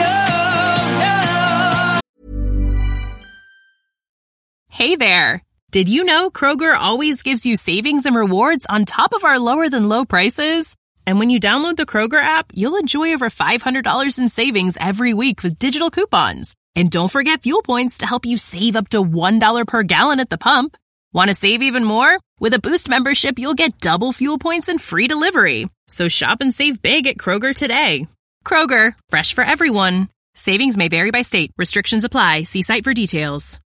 No, no. Hey there. Did you know Kroger always gives you savings and rewards on top of our lower than low prices? And when you download the Kroger app, you'll enjoy over five hundred dollars in savings every week with digital coupons. And don't forget fuel points to help you save up to one dollar per gallon at the pump. Want to save even more? With a Boost membership, you'll get double fuel points and free delivery. So shop and save big at Kroger today. Kroger, fresh for everyone. Savings may vary by state. Restrictions apply. See site for details.